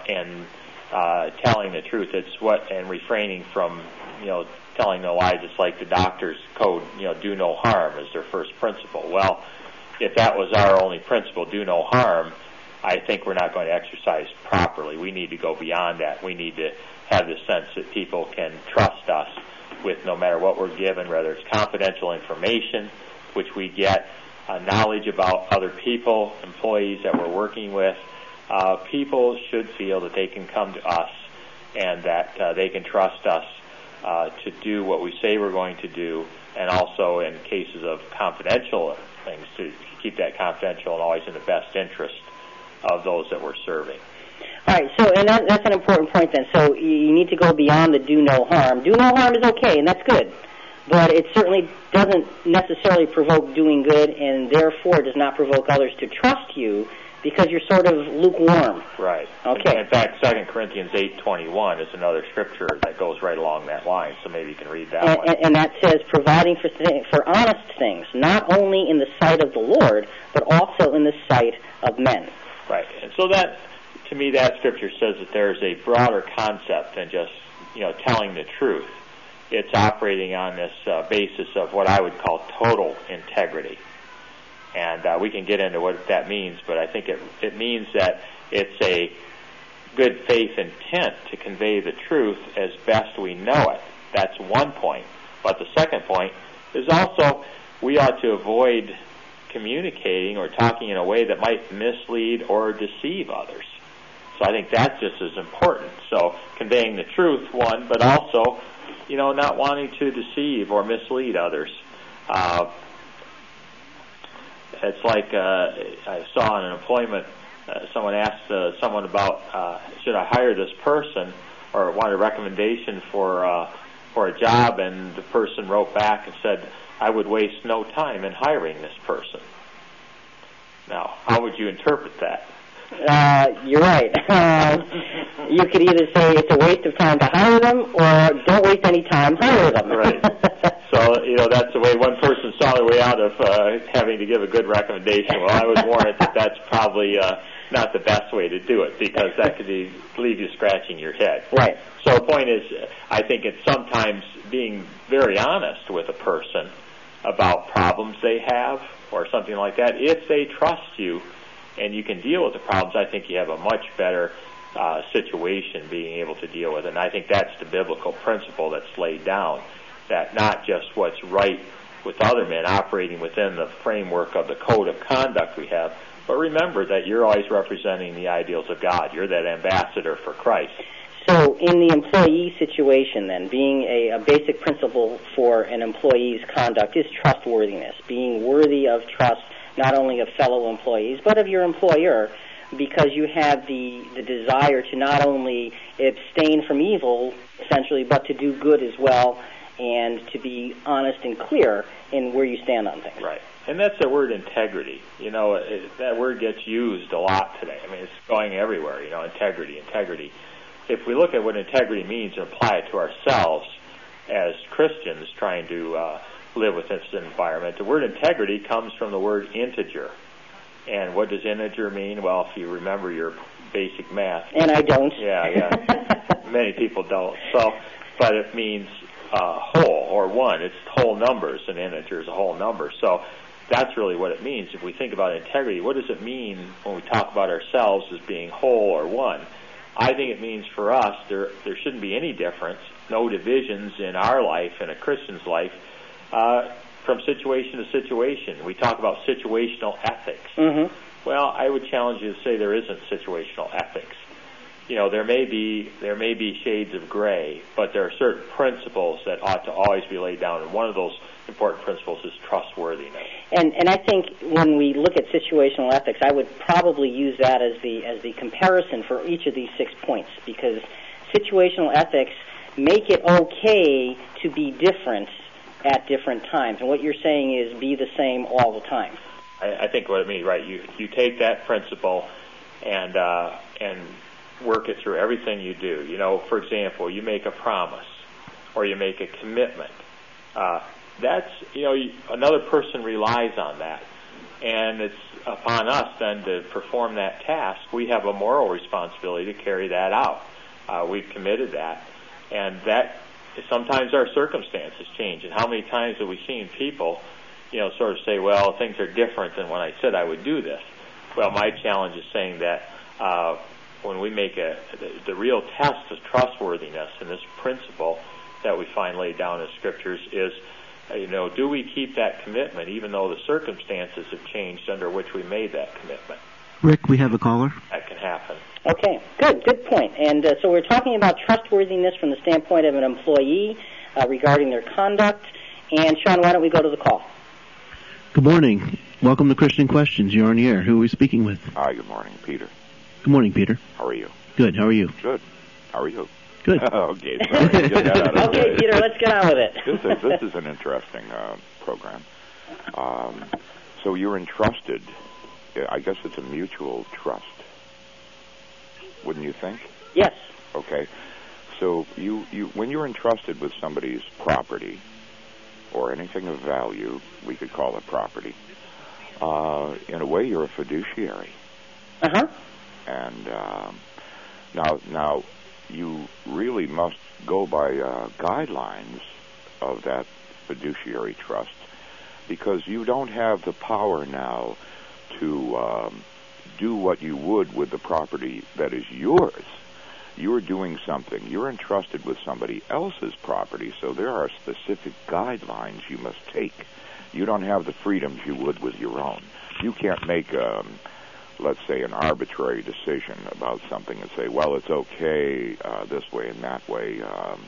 telling the truth. It's and refraining from telling no lies. It's like the doctor's code, do no harm is their first principle. Well, if that was our only principle, do no harm, I think we're not going to exercise properly. We need to go beyond that. We need to have the sense that people can trust us with no matter what we're given, whether it's confidential information, which we get, knowledge about other people, employees that we're working with. People should feel that they can come to us and that they can trust us to do what we say we're going to do, and also in cases of confidential things, to keep that confidential and always in the best interest of those that we're serving. All right, so and that's an important point then. So you need to go beyond the do no harm. Do no harm is okay, and that's good. But it certainly doesn't necessarily provoke doing good, and therefore does not provoke others to trust you because you're sort of lukewarm. Right. Okay. In fact, 2 Corinthians 8:21 is another scripture that goes right along that line, so maybe you can read that one. And that says, providing for honest things, not only in the sight of the Lord, but also in the sight of men. Right. And so that, to me, that scripture says that there's a broader concept than just, telling the truth. It's operating on this basis of what I would call total integrity. And we can get into what that means, but I think it means that it's a good faith intent to convey the truth as best we know it. That's one point. But the second point is also we ought to avoid communicating or talking in a way that might mislead or deceive others. So I think that's just as important. So conveying the truth, one, but also, not wanting to deceive or mislead others. It's like I saw in an employment someone asked someone about should I hire this person, or wanted a recommendation for a job, and the person wrote back and said, I would waste no time in hiring this person. Now, how would you interpret that? You're right. You could either say it's a waste of time to hire them, or don't waste any time, hire them. Right. So, that's the way one person saw their way out of having to give a good recommendation. Well, I would warn it that that's probably not the best way to do it, because that could leave you scratching your head. Right. So the point is, I think it's sometimes being very honest with a person about problems they have or something like that. If they trust you and you can deal with the problems, I think you have a much better situation being able to deal with it. And I think that's the biblical principle that's laid down, that not just what's right with other men operating within the framework of the code of conduct we have, but remember that you're always representing the ideals of God. You're that ambassador for Christ. So in the employee situation then, being a basic principle for an employee's conduct is trustworthiness, being worthy of trust not only of fellow employees but of your employer, because you have the desire to not only abstain from evil, essentially, but to do good as well, and to be honest and clear in where you stand on things. Right. And that's the word integrity. That word gets used a lot today. I mean, it's going everywhere, integrity. If we look at what integrity means and apply it to ourselves as Christians trying to live within this environment, the word integrity comes from the word integer. And what does integer mean? Well, if you remember your basic math. And I don't. Yeah. Many people don't. But it means whole or one. It's whole numbers. An integer is a whole number. So that's really what it means. If we think about integrity, what does it mean when we talk about ourselves as being whole or one? I think it means for us there shouldn't be any difference, no divisions in our life, in a Christian's life, from situation to situation. We talk about situational ethics. Mm-hmm. Well, I would challenge you to say there isn't situational ethics. There may be shades of gray, but there are certain principles that ought to always be laid down, and one of those important principles is trustworthiness. And I think when we look at situational ethics, I would probably use that as the comparison for each of these 6 points, because situational ethics make it okay to be different at different times. And what you're saying is be the same all the time. I think what it means, right? You take that principle and work it through everything you do. For example, you make a promise or you make a commitment. That's, another person relies on that. And it's upon us then to perform that task. We have a moral responsibility to carry that out. We've committed that. And that, sometimes our circumstances change. And how many times have we seen people, sort of say, well, things are different than when I said I would do this. Well, my challenge is saying that when we make the real test of trustworthiness and this principle that we find laid down in Scriptures is, do we keep that commitment even though the circumstances have changed under which we made that commitment? Rick, we have a caller. That can happen. Okay, good point. And so we're talking about trustworthiness from the standpoint of an employee regarding their conduct. And Sean, why don't we go to the call? Good morning. Welcome to Christian Questions. You're on the air. Who are we speaking with? Hi, good morning, Peter. Good morning, Peter. How are you? Good. How are you? Good. How are you? Good. Okay, sorry. Get that out of the Okay, way. Peter, let's get on with it. This is an interesting program. So you're entrusted. I guess it's a mutual trust. Wouldn't you think? Yes. Okay. So you when you're entrusted with somebody's property or anything of value, we could call it property, in a way you're a fiduciary. Uh-huh. And now you really must go by guidelines of that fiduciary trust, because you don't have the power now to do what you would with the property that is yours. You're doing something. You're entrusted with somebody else's property, so there are specific guidelines you must take. You don't have the freedoms you would with your own. You can't make, let's say, an arbitrary decision about something and say, well, it's okay this way and that way.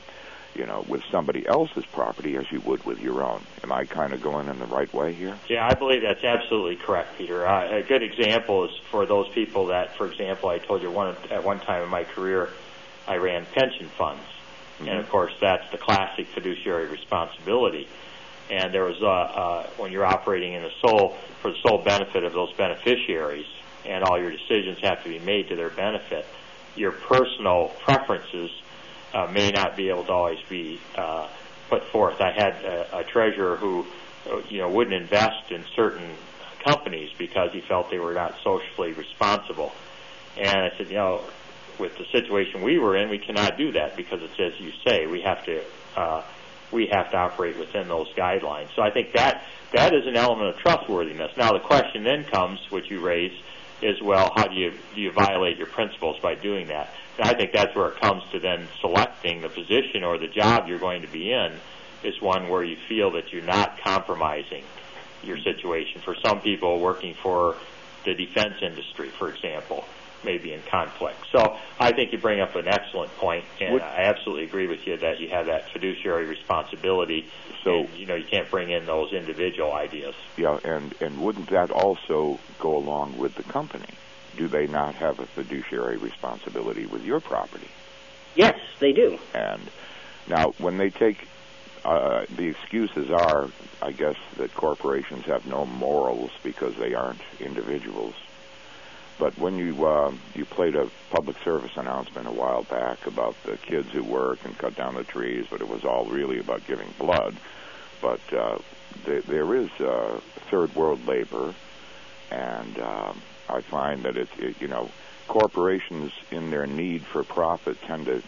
with somebody else's property as you would with your own. Am I kind of going in the right way here? Yeah, I believe that's absolutely correct, Peter. A good example is for those people that, for example, I told you at one time in my career, I ran pension funds. Mm-hmm. And, of course, that's the classic fiduciary responsibility. And there was, when you're operating for the sole benefit of those beneficiaries, and all your decisions have to be made to their benefit, your personal preferences may not be able to always be put forth. I had a treasurer who, wouldn't invest in certain companies because he felt they were not socially responsible. And I said, with the situation we were in, we cannot do that because it's as you say, we have to operate within those guidelines. So I think that is an element of trustworthiness. Now the question then comes, which you raise, is, well, how do you violate your principles by doing that? And I think that's where it comes to then selecting the position or the job you're going to be in is one where you feel that you're not compromising your situation. For some people working for the defense industry, for example, may be in conflict. So I think you bring up an excellent point, and I absolutely agree with you that you have that fiduciary responsibility. So and, you can't bring in those individual ideas. Yeah, and wouldn't that also go along with the company? Do they not have a fiduciary responsibility with your property? Yes, they do. And now, when they take the excuses are, I guess, that corporations have no morals because they aren't individuals. But when you played a public service announcement a while back about the kids who work and cut down the trees, but it was all really about giving blood. But there is third world labor, and I find that corporations in their need for profit tend to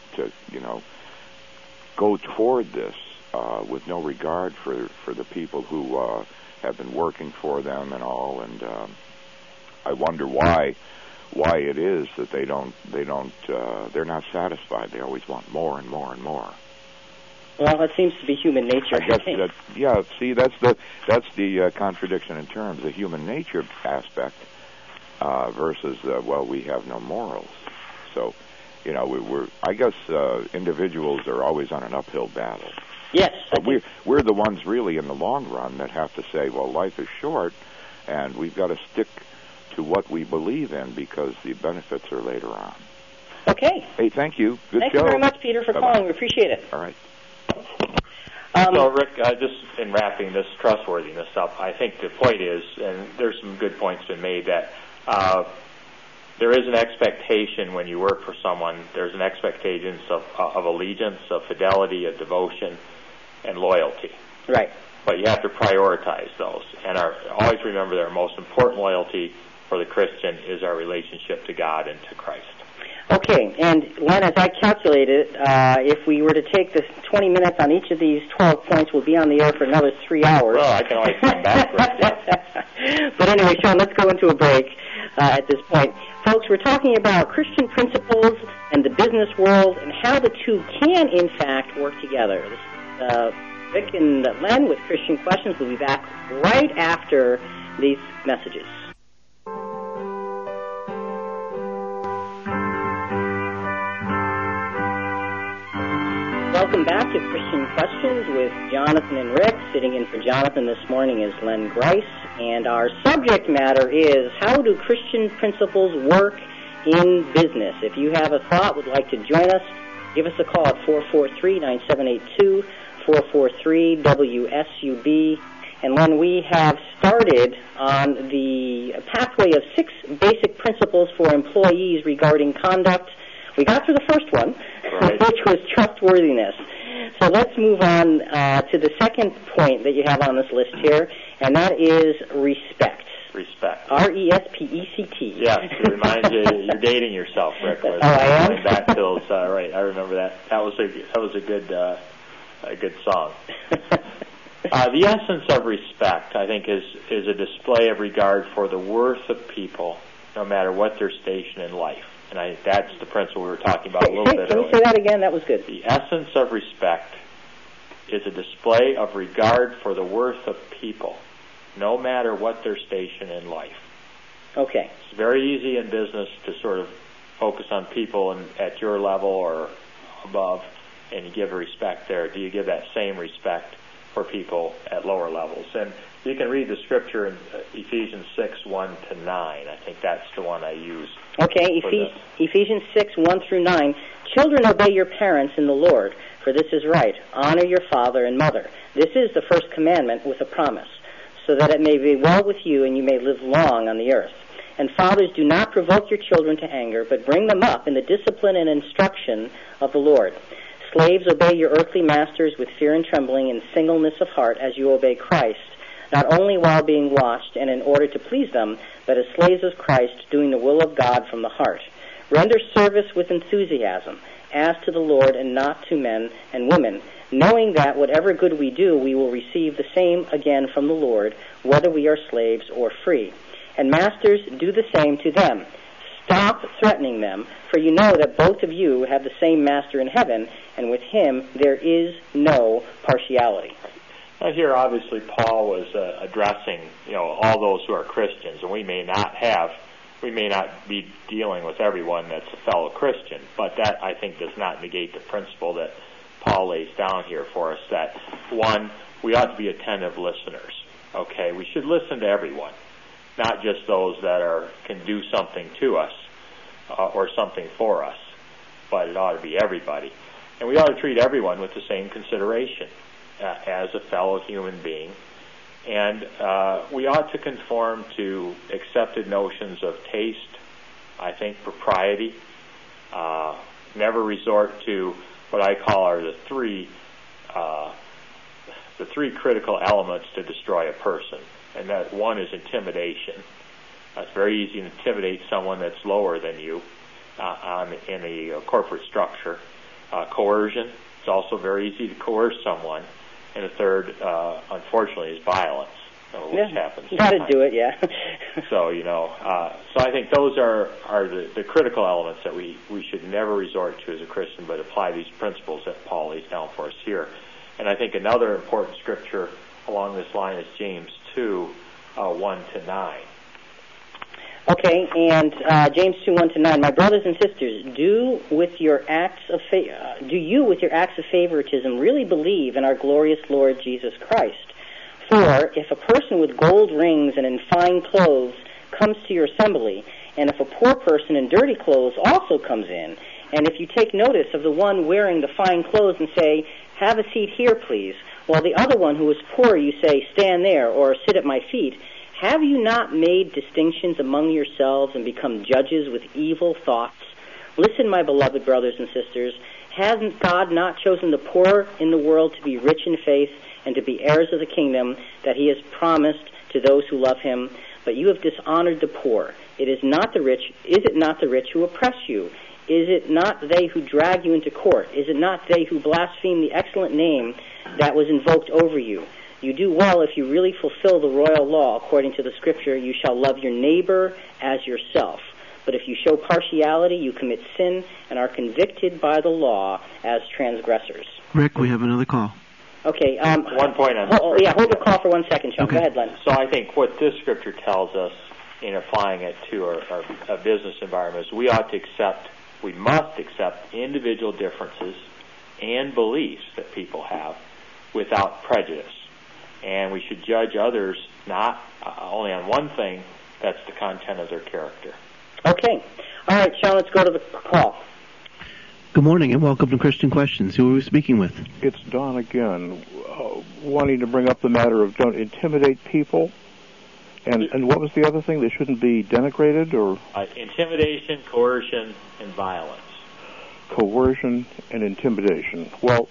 go toward this with no regard for the people who have been working for them and all, and I wonder why it is that they're not satisfied. They always want more and more and more. Well, that seems to be human nature. I guess see, that's the contradiction in terms, the human nature aspect versus we have no morals. So, I guess individuals are always on an uphill battle. Yes, but we're the ones really in the long run that have to say, well, life is short, and we've got to stick to what we believe in because the benefits are later on. Okay. Hey, thank you. Good Thank show. you very much, Peter, for calling. We appreciate it. All right. So, Rick, just in wrapping this trustworthiness up, I think the point is, and there's some good points been made, that there is an expectation when you work for someone, there's an expectation of allegiance, of fidelity, of devotion, and loyalty. Right. But you have to prioritize those. And always remember that our most important loyalty for the Christian is our relationship to God and to Christ. Okay, and Len, as I calculated, if we were to take the 20 minutes on each of these 12 points, we'll be on the air for another 3 hours. Well, I can always come back. Yeah. But anyway, Sean, let's go into a break at this point. Folks, we're talking about Christian principles and the business world and how the two can, in fact, work together. This is Rick and Len with Christian Questions. We'll be back right after these messages. Welcome back to Christian Questions with Jonathan and Rick. Sitting in for Jonathan this morning is Len Grice, and our subject matter is how do Christian principles work in business? If you have a thought, would like to join us, give us a call at 443-9782, 443-WSUB. And Len, we have started on the pathway of 6 basic principles for employees regarding conduct. We got through the first one, right, which was trustworthiness. So let's move on to the second point that you have on this list here, and that is respect. Respect. R-E-S-P-E-C-T. Yeah, to remind you, you're dating yourself, Rick. Oh, I am? Back till, right, I remember that. That was a good song. The essence of respect, I think, is a display of regard for the worth of people, no matter what their station in life. And I think that's the principle we were talking about a little bit earlier. Can you say that again? That was good. The essence of respect is a display of regard for the worth of people, no matter what their station in life. Okay. It's very easy in business to sort of focus on people at your level or above and you give respect there, do you give that same respect for people at lower levels? And you can read the scripture in Ephesians 6, 1 to 9. I think that's the one I use. Okay, Ephesians 6, 1 through 9. Children, obey your parents in the Lord, for this is right. Honor your father and mother. This is the first commandment with a promise, so that it may be well with you and you may live long on the earth. And fathers, do not provoke your children to anger, but bring them up in the discipline and instruction of the Lord. Slaves, obey your earthly masters with fear and trembling and singleness of heart as you obey Christ, not only while being watched and in order to please them, but as slaves of Christ, doing the will of God from the heart. Render service with enthusiasm, as to the Lord and not to men and women, knowing that whatever good we do, we will receive the same again from the Lord, whether we are slaves or free. And masters, do the same to them. Stop threatening them, for you know that both of you have the same master in heaven, and with him there is no partiality. Now here, obviously, Paul was addressing, all those who are Christians, and we may not be dealing with everyone that's a fellow Christian, but that, I think, does not negate the principle that Paul lays down here for us, that, one, we ought to be attentive listeners, okay? We should listen to everyone, not just those that can do something to us or something for us, but it ought to be everybody. And we ought to treat everyone with the same consideration as a fellow human being. And we ought to conform to accepted notions of taste, I think, propriety, never resort to what I call are the three critical elements to destroy a person. And that one is intimidation. It's very easy to intimidate someone that's lower than you in a corporate structure. Coercion. It's also very easy to coerce someone. And the third, unfortunately, is violence, which happens. Got to do it, yeah. So I think those are the critical elements that we should never resort to as a Christian, but apply these principles that Paul lays down for us here. And I think another important scripture along this line is James 2, 1 to 9. Okay, and James 2, 1 to 9. My brothers and sisters, do you with your acts of favoritism really believe in our glorious Lord Jesus Christ? For if a person with gold rings and in fine clothes comes to your assembly, and if a poor person in dirty clothes also comes in, and if you take notice of the one wearing the fine clothes and say, have a seat here, please, while the other one who is poor you say, stand there, or sit at my feet, have you not made distinctions among yourselves and become judges with evil thoughts? Listen, my beloved brothers and sisters, has God not chosen the poor in the world to be rich in faith and to be heirs of the kingdom that he has promised to those who love him? But you have dishonored the poor. Is it not the rich who oppress you? Is it not they who drag you into court? Is it not they who blaspheme the excellent name that was invoked over you? You do well if you really fulfill the royal law according to the scripture, you shall love your neighbor as yourself. But if you show partiality, you commit sin and are convicted by the law as transgressors. Rick, we have another call. Okay. 1 point on this. Hold the call for 1 second, Sean. Okay. Go ahead, Len. So I think what this scripture tells us in applying it to our business environment is we must accept individual differences and beliefs that people have without prejudice. And we should judge others not only on one thing, that's the content of their character. Okay. All right, Sean, let's go to the call. Good morning and welcome to Christian Questions. Who are we speaking with? It's Don again, wanting to bring up the matter of don't intimidate people. And what was the other thing? They shouldn't be denigrated or? Intimidation, coercion, and violence. Coercion and intimidation. Well,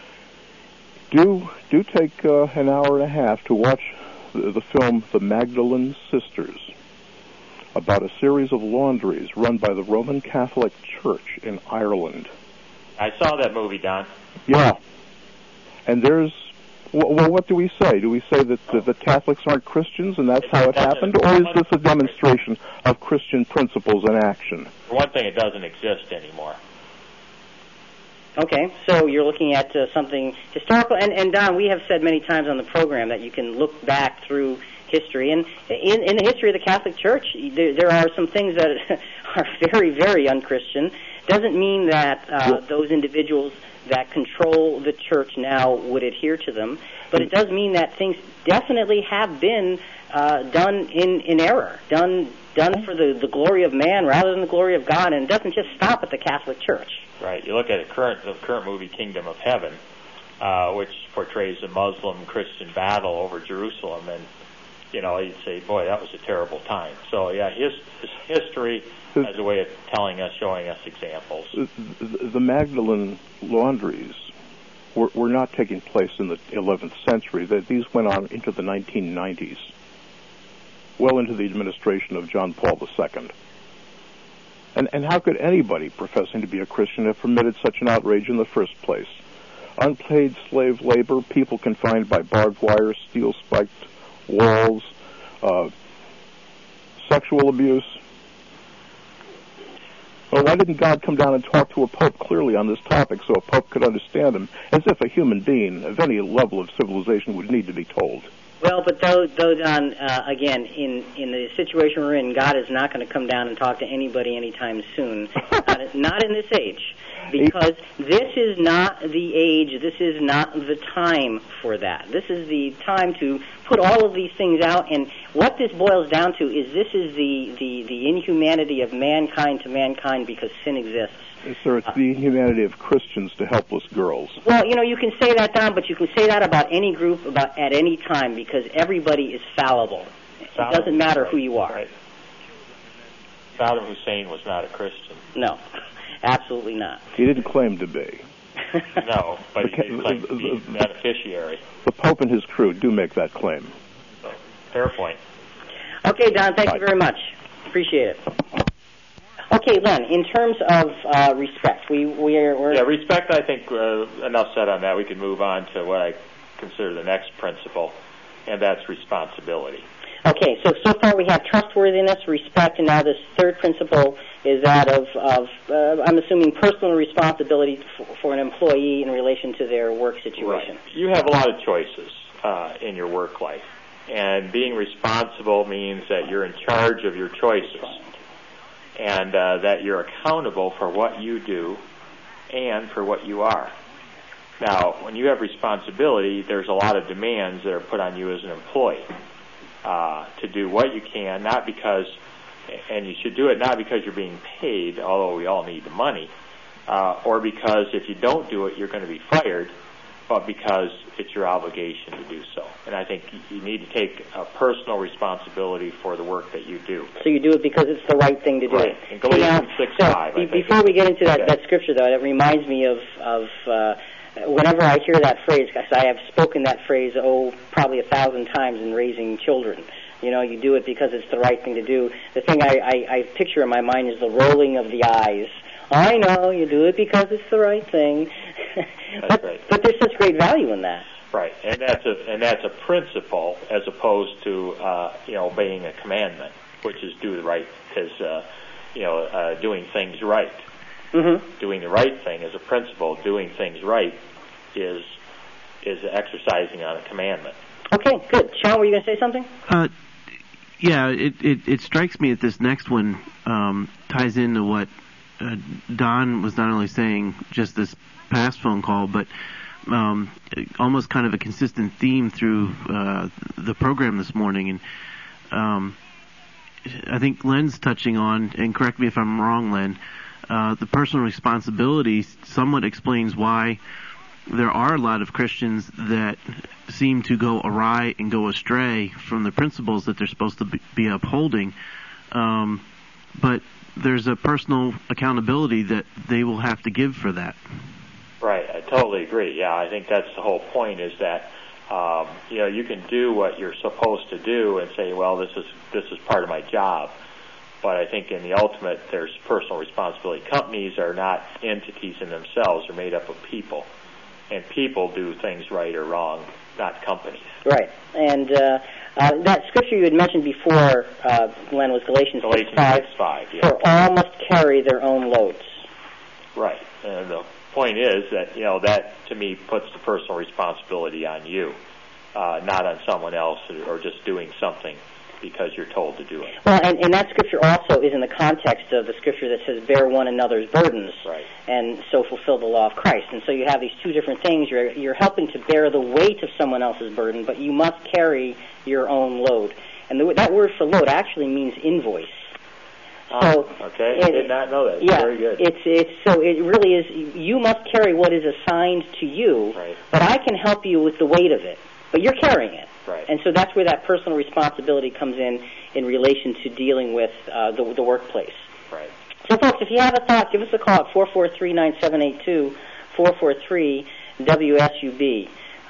do take an hour and a half to watch the film The Magdalene Sisters, about a series of laundries run by the Roman Catholic Church in Ireland. I saw that movie, Don. Yeah. And there's, well, what do we say? Do we say that the Catholics aren't Christians and that's how it happened? Or is this a demonstration of Christian principles in action? For one thing, it doesn't exist anymore. Okay, so you're looking at something historical. And Don, we have said many times on the program that you can look back through history. And in the history of the Catholic Church, there are some things that are very, very unchristian. Doesn't mean that those individuals that control the church now would adhere to them, but it does mean that things definitely have been done in error, done for the glory of man rather than the glory of God, and it doesn't just stop at the Catholic Church. Right. You look at the current movie Kingdom of Heaven, which portrays a Muslim-Christian battle over Jerusalem, and you'd say, boy, that was a terrible time. So yeah, his history has a way of telling us, showing us examples. The Magdalene laundries were not taking place in the 11th century. These went on into the 1990s, well into the administration of John Paul II. And how could anybody professing to be a Christian have permitted such an outrage in the first place? Unpaid slave labor, people confined by barbed wire, steel-spiked walls, sexual abuse. Well, why didn't God come down and talk to a pope clearly on this topic so a pope could understand him, as if a human being of any level of civilization would need to be told? Well, but though Don, again, in the situation we're in, God is not going to come down and talk to anybody anytime soon. Not in this age. Because this is not the age, this is not the time for that. This is the time to put all of these things out, and what this boils down to is this is the inhumanity of mankind to mankind because sin exists. Sir, it's the inhumanity of Christians to helpless girls. Well, you can say that, Don, but you can say that about any group at any time because everybody is fallible. It doesn't matter who you are. Right. Saddam Hussein was not a Christian. No. Absolutely not. He didn't claim to be. No, but he did claim to be beneficiary. The Pope and his crew do make that claim. So, fair point. Okay, Don, thank you very much. Appreciate it. Okay, Len, in terms of respect, we're... Yeah, respect, I think enough said on that. We can move on to what I consider the next principle, and that's responsibility. Okay, so far we have trustworthiness, respect, and now this third principle is that of I'm assuming, personal responsibility for an employee in relation to their work situation. Right. You have a lot of choices in your work life, and being responsible means that you're in charge of your choices, and that you're accountable for what you do and for what you are. Now, when you have responsibility, there's a lot of demands that are put on you as an employee. To do what you can, not because, and you should do it not because you're being paid, although we all need the money, or because if you don't do it, you're going to be fired, but because it's your obligation to do so. And I think you need to take a personal responsibility for the work that you do. So you do it because it's the right thing to do. Right. In Galatians 6:5. Before we get into that scripture, though, it reminds me of whenever I hear that phrase, because I have spoken that phrase, probably 1,000 times in raising children. You do it because it's the right thing to do. The thing I picture in my mind is the rolling of the eyes. I know, you do it because it's the right thing. That's right. But there's such great value in that. Right, and that's a principle as opposed to obeying a commandment, which is do the right, doing things right. Mm-hmm. Doing the right thing is a principle. Doing things right is exercising on a commandment. Okay, good. Sean, were you going to say something? Yeah, it strikes me that this next one ties into what Don was not only saying just this past phone call, but almost kind of a consistent theme through the program this morning. And I think Len's touching on, and correct me if I'm wrong, Len, the personal responsibility somewhat explains why there are a lot of Christians that seem to go awry and go astray from the principles that they're supposed to be upholding. But there's a personal accountability that they will have to give for that. Right, I totally agree. Yeah, I think that's the whole point is that you can do what you're supposed to do and say, well, this is part of my job. But I think in the ultimate, there's personal responsibility. Companies are not entities in themselves. They're made up of people. And people do things right or wrong, not companies. Right. And that scripture you had mentioned before, Glenn, was Galatians 6:5. Yeah. For all must carry their own loads. Right. And the point is that, that to me puts the personal responsibility on you. not on someone else or just doing something because you're told to do it. Well, and that scripture also is in the context of the scripture that says, bear one another's burdens, right, and so fulfill the law of Christ. And so you have these two different things. You're helping to bear the weight of someone else's burden, but you must carry your own load. And that word for load actually means invoice. So, okay, I did not know that. Yeah, very good. So it really is, you must carry what is assigned to you, right, but I can help you with the weight of it. But you're carrying it. Right. And so that's where that personal responsibility comes in relation to dealing with the workplace. Right. So, folks, if you have a thought, give us a call at 443-9782, 443-WSUB.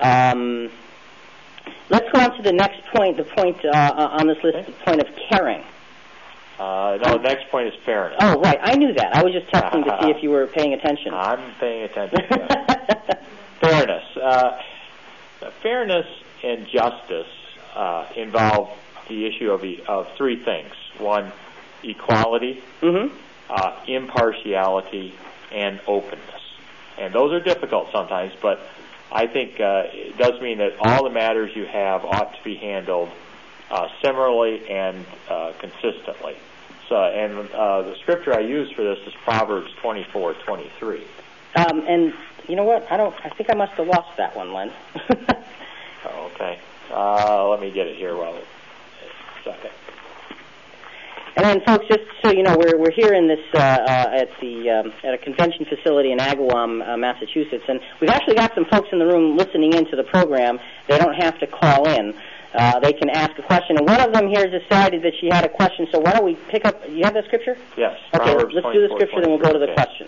Let's go on to the next point, the point on this list, the point of caring. No, the next point is fairness. Oh, right. I knew that. I was just testing to see if you were paying attention. I'm paying attention. Fairness. Fairness and justice involve the issue of three things. One, equality, impartiality, and openness. And those are difficult sometimes, but I think it does mean that all the matters you have ought to be handled similarly and consistently. So, and the scripture I use for this is Proverbs 24:23. And you know what? I think I must have lost that one, Len. Okay. Let me get it here while it's a second. And then, folks, just so you know, we're here in this at a convention facility in Agawam, Massachusetts, and we've actually got some folks in the room listening into the program. They don't have to call in. They can ask a question. And one of them here decided that she had a question, so why don't we pick up... You have that scripture? Yes. Okay, Proverbs let's do the scripture, then we'll go to the question.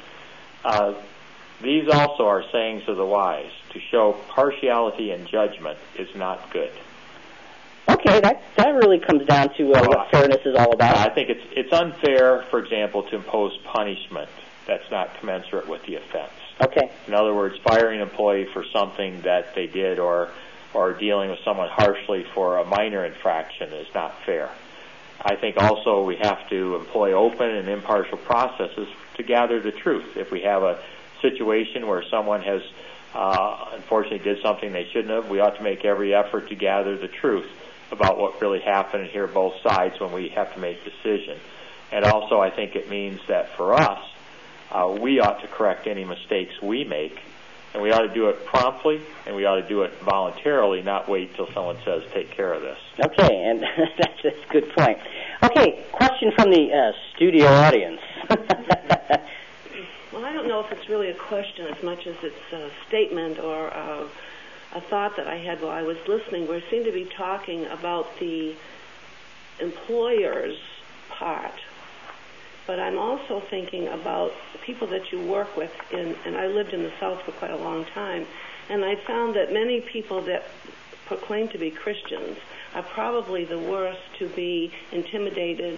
These also are sayings of the wise. To show partiality and judgment is not good. Okay, that really comes down to what fairness is all about. I think it's unfair, for example, to impose punishment that's not commensurate with the offense. Okay. In other words, firing an employee for something that they did or dealing with someone harshly for a minor infraction is not fair. I think also we have to employ open and impartial processes to gather the truth. If we have a situation where someone has unfortunately did something they shouldn't have, we ought to make every effort to gather the truth about what really happened and hear both sides when we have to make decisions. And also I think it means that for us, we ought to correct any mistakes we make, and we ought to do it promptly, and we ought to do it voluntarily, not wait till someone says, take care of this. Okay, and that's a good point. Okay, question from the studio audience. Well, I don't know if it's really a question as much as it's a statement or a thought that I had while I was listening. We seem to be talking about the employer's part, but I'm also thinking about the people that you work with, and I lived in the South for quite a long time, and I found that many people that proclaim to be Christians are probably the worst to be intimidating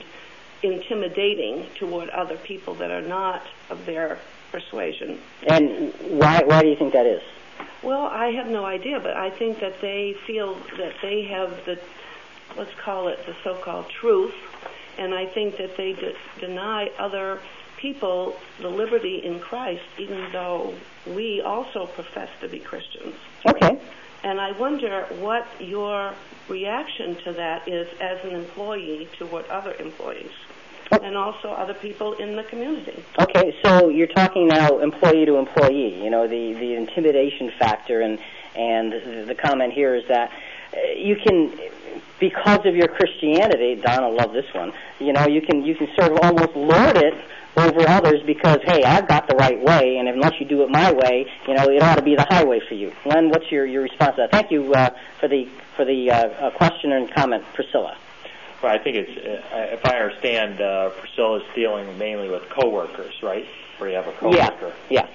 toward other people that are not of their persuasion. And why do you think that is? Well, I have no idea, but I think that they feel that they have the, let's call it the so-called truth, and I think that they deny other people the liberty in Christ, even though we also profess to be Christians. Okay. And I wonder what your reaction to that is as an employee toward other employees and also other people in the community. Okay, so you're talking now employee to employee, you know, the intimidation factor, and the comment here is that you can, because of your Christianity, Don will love this one, you know, you can sort of almost lord it over others because, hey, I've got the right way, and unless you do it my way, you know, it ought to be the highway for you. Len, what's your response to that? Thank you for the question and comment, Priscilla. Well, I think it's, if I understand, Priscilla's dealing mainly with coworkers, right? Where you have a coworker. Yeah.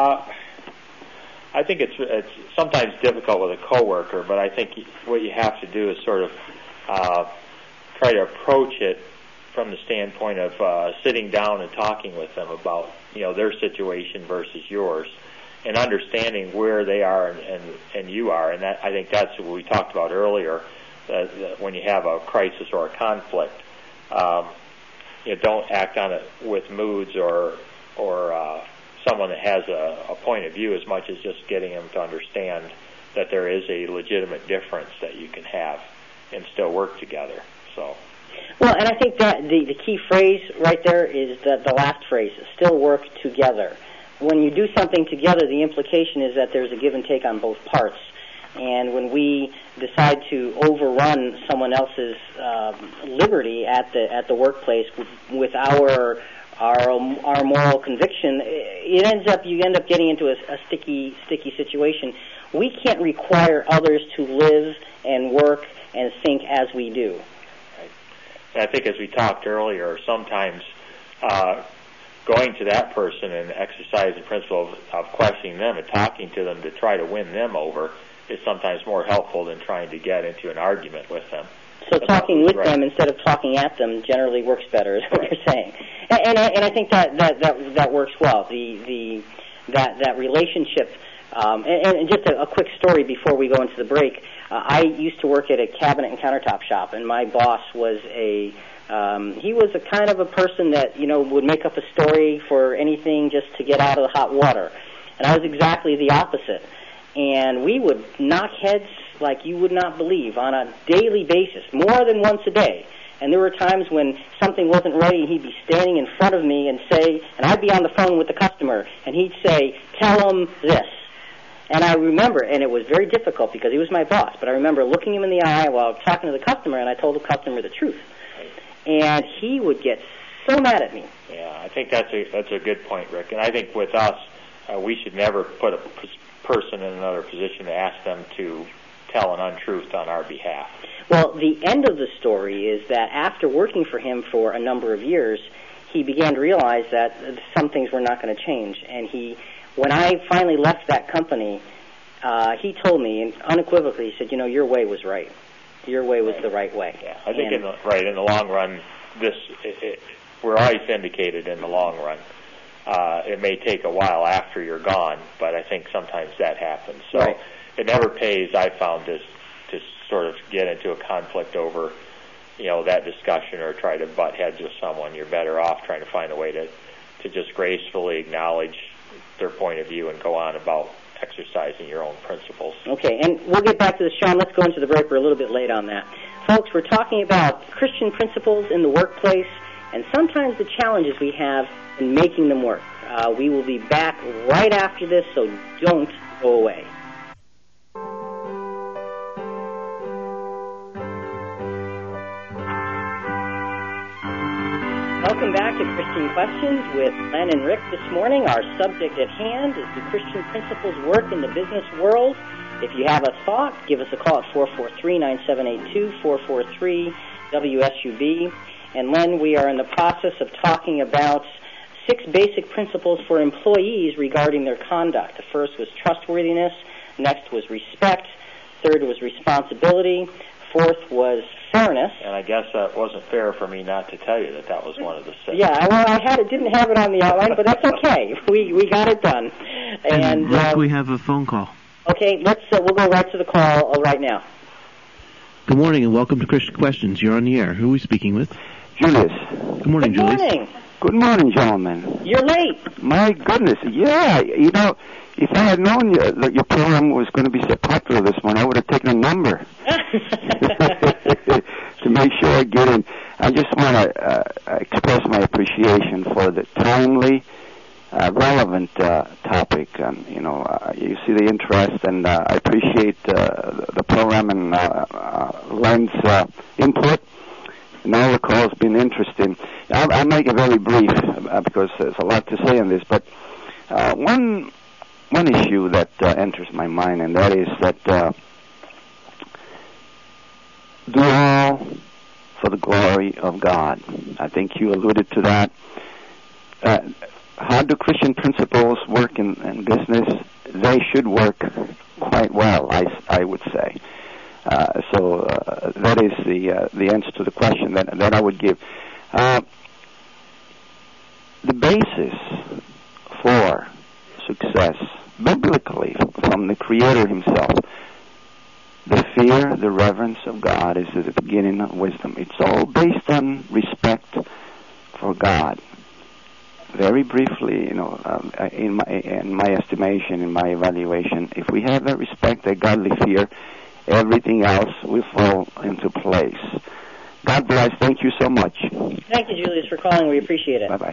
I think it's sometimes difficult with a coworker, but I think what you have to do is sort of try to approach it from the standpoint of sitting down and talking with them about, you know, their situation versus yours, and understanding where they are and you are. And that, I think that's what we talked about earlier. When you have a crisis or a conflict, you know, don't act on it with moods or someone that has a point of view as much as just getting them to understand that there is a legitimate difference that you can have and still work together. So. Well, and I think that the key phrase right there is the last phrase, still work together. When you do something together, the implication is that there's a give and take on both parts. And when we decide to overrun someone else's liberty at the workplace with our moral conviction, you end up getting into a sticky situation. We can't require others to live and work and think as we do. Right. And I think, as we talked earlier, sometimes going to that person and exercising the principle of questioning them and talking to them to try to win them over is sometimes more helpful than trying to get into an argument with them. So talking with them instead of talking at them generally works better, is what you're saying. And I think that works well. That relationship. And just a quick story before we go into the break. I used to work at a cabinet and countertop shop, and my boss was he was a kind of a person that would make up a story for anything just to get out of the hot water, and I was exactly the opposite. And we would knock heads like you would not believe on a daily basis, more than once a day. And there were times when something wasn't ready, and he'd be standing in front of me and I'd be on the phone with the customer, and he'd say, "Tell him this." And I remember, and it was very difficult because he was my boss, but I remember looking him in the eye while talking to the customer, and I told the customer the truth. And he would get so mad at me. Yeah, I think that's a good point, Rick. And I think with us, we should never put a person in another position to ask them to tell an untruth on our behalf. Well, the end of the story is that after working for him for a number of years, he began to realize that some things were not going to change. And when I finally left that company, he told me, and unequivocally, he said, your way was right. Your way was the right way. Yeah, I think in the long run, we're always vindicated in the long run. It may take a while after you're gone, but I think sometimes that happens. So right. It never pays, I found, to sort of get into a conflict over, that discussion or try to butt heads with someone. You're better off trying to find a way to just gracefully acknowledge their point of view and go on about exercising your own principles. Okay, and we'll get back to this, Sean. Let's go into the break. We're a little bit late on that. Folks, we're talking about Christian principles in the workplace and sometimes the challenges we have in making them work. We will be back right after this, so don't go away. Welcome back to Christian Questions with Len and Rick this morning. Our subject at hand is do Christian principles work in the business world? If you have a thought, give us a call at 443-9782, 443-WSUB. And Len, we are in the process of talking about 6 basic principles for employees regarding their conduct. The first was trustworthiness, next was respect, third was responsibility, fourth was fairness. And I guess that wasn't fair for me not to tell you that was one of the 6. Yeah, well, didn't have it on the outline, but that's okay. We got it done. And Rick, we have a phone call. Okay, we'll go right to the call right now. Good morning and welcome to Christian Questions. You're on the air. Who are we speaking with? Julius. Good morning, Julius. Good morning. Good morning, gentlemen. You're late. My goodness. Yeah, if I had known that your program was going to be so popular this morning, I would have taken a number to make sure I get in. I just want to express my appreciation for the timely, relevant topic. You see the interest, and I appreciate the program and Len's input. And all the calls been interesting. I'll make it very brief because there's a lot to say on this. But one issue that enters my mind, and that is that do all for the glory of God. I think you alluded to that. How do Christian principles work in business? They should work quite well, I would say. So that is the answer to the question that I would give. The basis for success, biblically, from the Creator Himself, the fear, the reverence of God is the beginning of wisdom. It's all based on respect for God. very briefly, in my estimation, in my evaluation, if we have a respect, a godly fear, everything else will fall into place. God bless. Thank you so much. Thank you, Julius, for calling. We appreciate it. Bye-bye.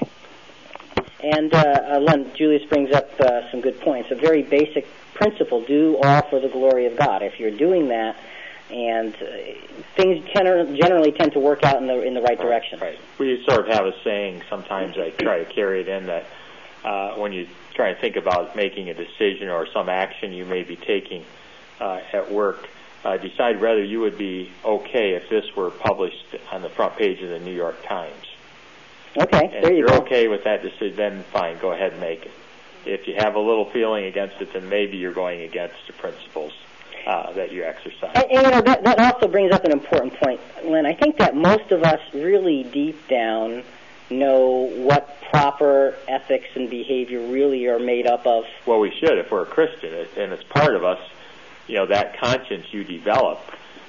And Len, Julius brings up some good points. A very basic principle: do all for the glory of God. If you're doing that, and things generally tend to work out in the right direction. Right. We sort of have a saying. Sometimes I try to carry it in that when you try to think about making a decision or some action you may be taking at work, decide whether you would be okay if this were published on the front page of the New York Times. Okay, and there you go. go. If you're okay with that decision, then fine, go ahead and make it. If you have a little feeling against it, then maybe you're going against the principles that you exercise. And that also brings up an important point, Len. I think that most of us really deep down know what proper ethics and behavior really are made up of. Well, we should if we're a Christian, and it's part of us. That conscience you develop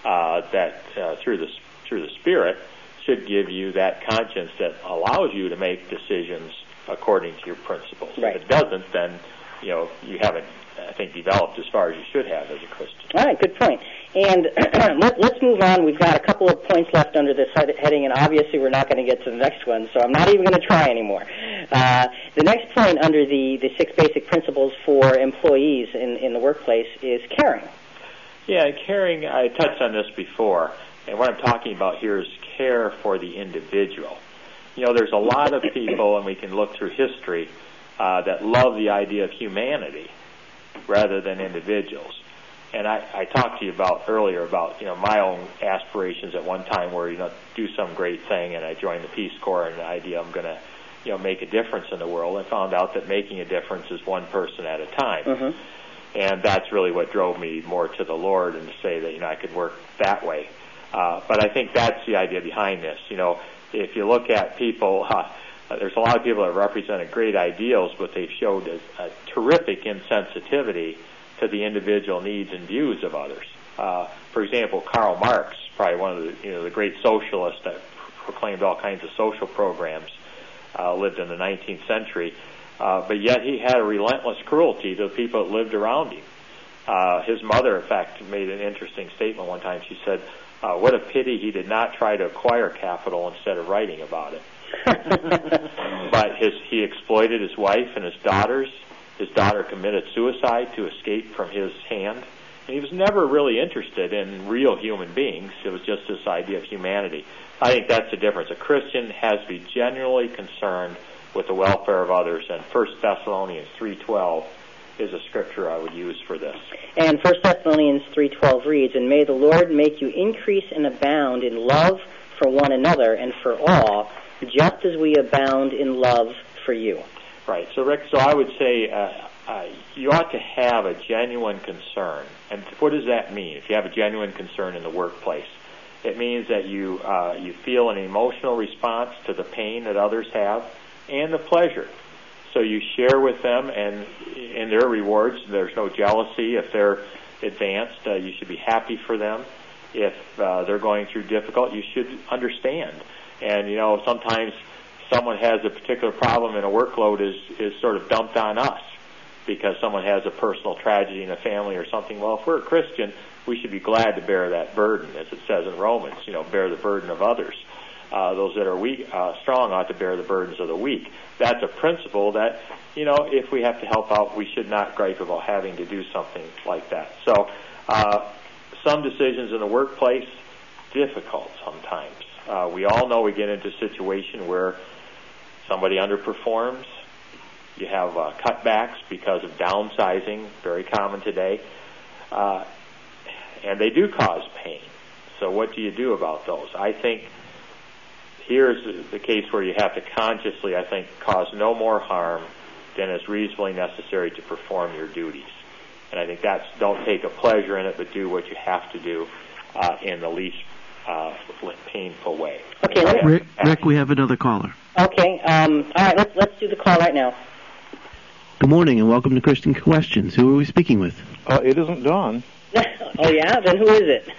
through the Spirit should give you that conscience that allows you to make decisions according to your principles. Right. If it doesn't, then you haven't, I think, developed as far as you should have as a Christian. All right, good point. And let's move on. We've got a couple of points left under this heading, and obviously we're not going to get to the next one, so I'm not even going to try anymore. The next point under the 6 basic principles for employees in the workplace is caring. Yeah, caring, I touched on this before, and what I'm talking about here is care for the individual. There's a lot of people, and we can look through history, that love the idea of humanity rather than individuals. And I talked to you earlier about my own aspirations at one time where do some great thing, and I joined the Peace Corps, and the idea I'm going to make a difference in the world. I found out that making a difference is one person at a time. Mm-hmm. And that's really what drove me more to the Lord and to say that I could work that way. But I think that's the idea behind this. If you look at people, there's a lot of people that represented great ideals, but they've showed a terrific insensitivity to the individual needs and views of others. For example, Karl Marx, probably one of the great socialists that proclaimed all kinds of social programs, lived in the 19th century. But yet he had a relentless cruelty to the people that lived around him. His mother, in fact, made an interesting statement one time. She said, what a pity he did not try to acquire capital instead of writing about it. But he exploited his wife and his daughters. His daughter committed suicide to escape from his hand. And he was never really interested in real human beings. It was just this idea of humanity. I think that's the difference. A Christian has to be genuinely concerned with the welfare of others, and 1 Thessalonians 3:12 is a scripture I would use for this. And 1 Thessalonians 3:12 reads, "And may the Lord make you increase and abound in love for one another and for all, just as we abound in love for you." Right. So, Rick, I would say you ought to have a genuine concern. And what does that mean? If you have a genuine concern in the workplace, it means that you feel an emotional response to the pain that others have and the pleasure. So you share with them and in their rewards. There's no jealousy. If they're advanced, you should be happy for them. If they're going through difficult, you should understand. And, sometimes someone has a particular problem and a workload is sort of dumped on us because someone has a personal tragedy in a family or something. Well, if we're a Christian, we should be glad to bear that burden, as it says in Romans, bear the burden of others. Those that are weak, strong ought to bear the burdens of the weak. That's a principle that, if we have to help out, we should not gripe about having to do something like that. So some decisions in the workplace, difficult sometimes. We all know we get into a situation where somebody underperforms. You have cutbacks because of downsizing, very common today. And they do cause pain. So what do you do about those? I think here's the case where you have to consciously, cause no more harm than is reasonably necessary to perform your duties. And I think don't take a pleasure in it, but do what you have to do in the least painful way. Okay, Rick, we have another caller. Okay, all right, let's do the call right now. Good morning and welcome to Christian Questions. Who are we speaking with? It isn't Don. Oh, yeah? Then who is it?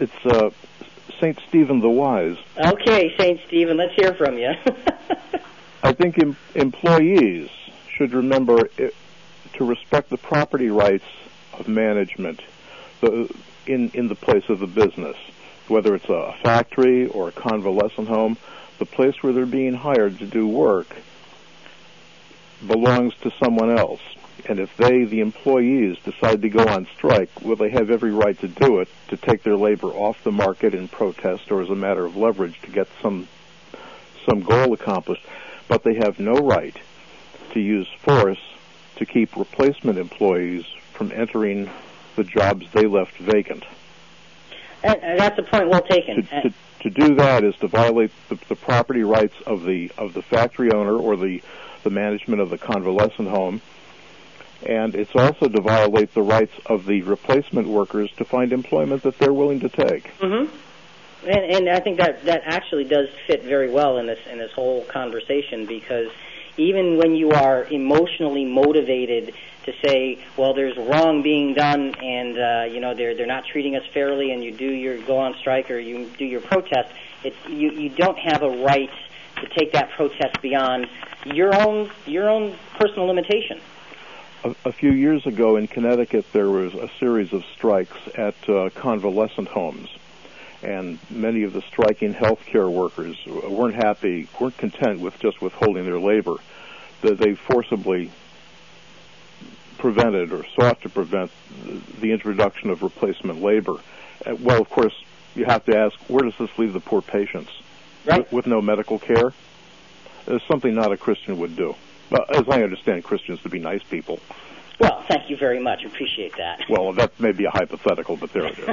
It's St. Stephen the Wise. Okay, St. Stephen, let's hear from you. I think employees should remember to respect the property rights of management in the place of the business, whether it's a factory or a convalescent home. The place where they're being hired to do work belongs to someone else. And if they, the employees, decide to go on strike, well, they have every right to do it, to take their labor off the market in protest or as a matter of leverage to get some goal accomplished. But they have no right to use force to keep replacement employees from entering the jobs they left vacant. And that's a point well taken. To do that is to violate the property rights of the factory owner or the management of the convalescent home, and it's also to violate the rights of the replacement workers to find employment that they're willing to take. Mm-hmm. And I think that actually does fit very well in this whole conversation, because even when you are emotionally motivated to say, well, there's wrong being done, and they're not treating us fairly, and you go on strike or you do your protest, you don't have a right to take that protest beyond your own personal limitation. A few years ago in Connecticut, there was a series of strikes at convalescent homes, and many of the striking healthcare workers weren't content with just withholding their labor. They forcibly prevented or sought to prevent the introduction of replacement labor. Well, of course, you have to ask, where does this leave the poor patients? Right. With no medical care? It's something not a Christian would do. As I understand Christians to be nice people. Well, thank you very much. Appreciate that. Well, that may be a hypothetical, but there it is.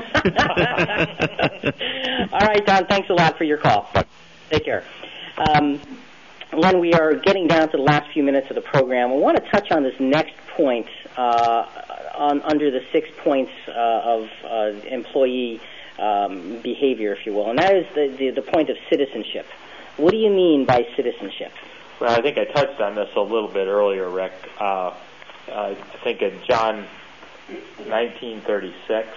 All right, Don, thanks a lot for your call. Bye. Take care. Len, we are getting down to the last few minutes of the program. I want to touch on this next point under the 6 points of employee behavior, if you will, and that is the point of citizenship. What do you mean by citizenship? Well, I think I touched on this a little bit earlier, Rick. I think in John 19:36,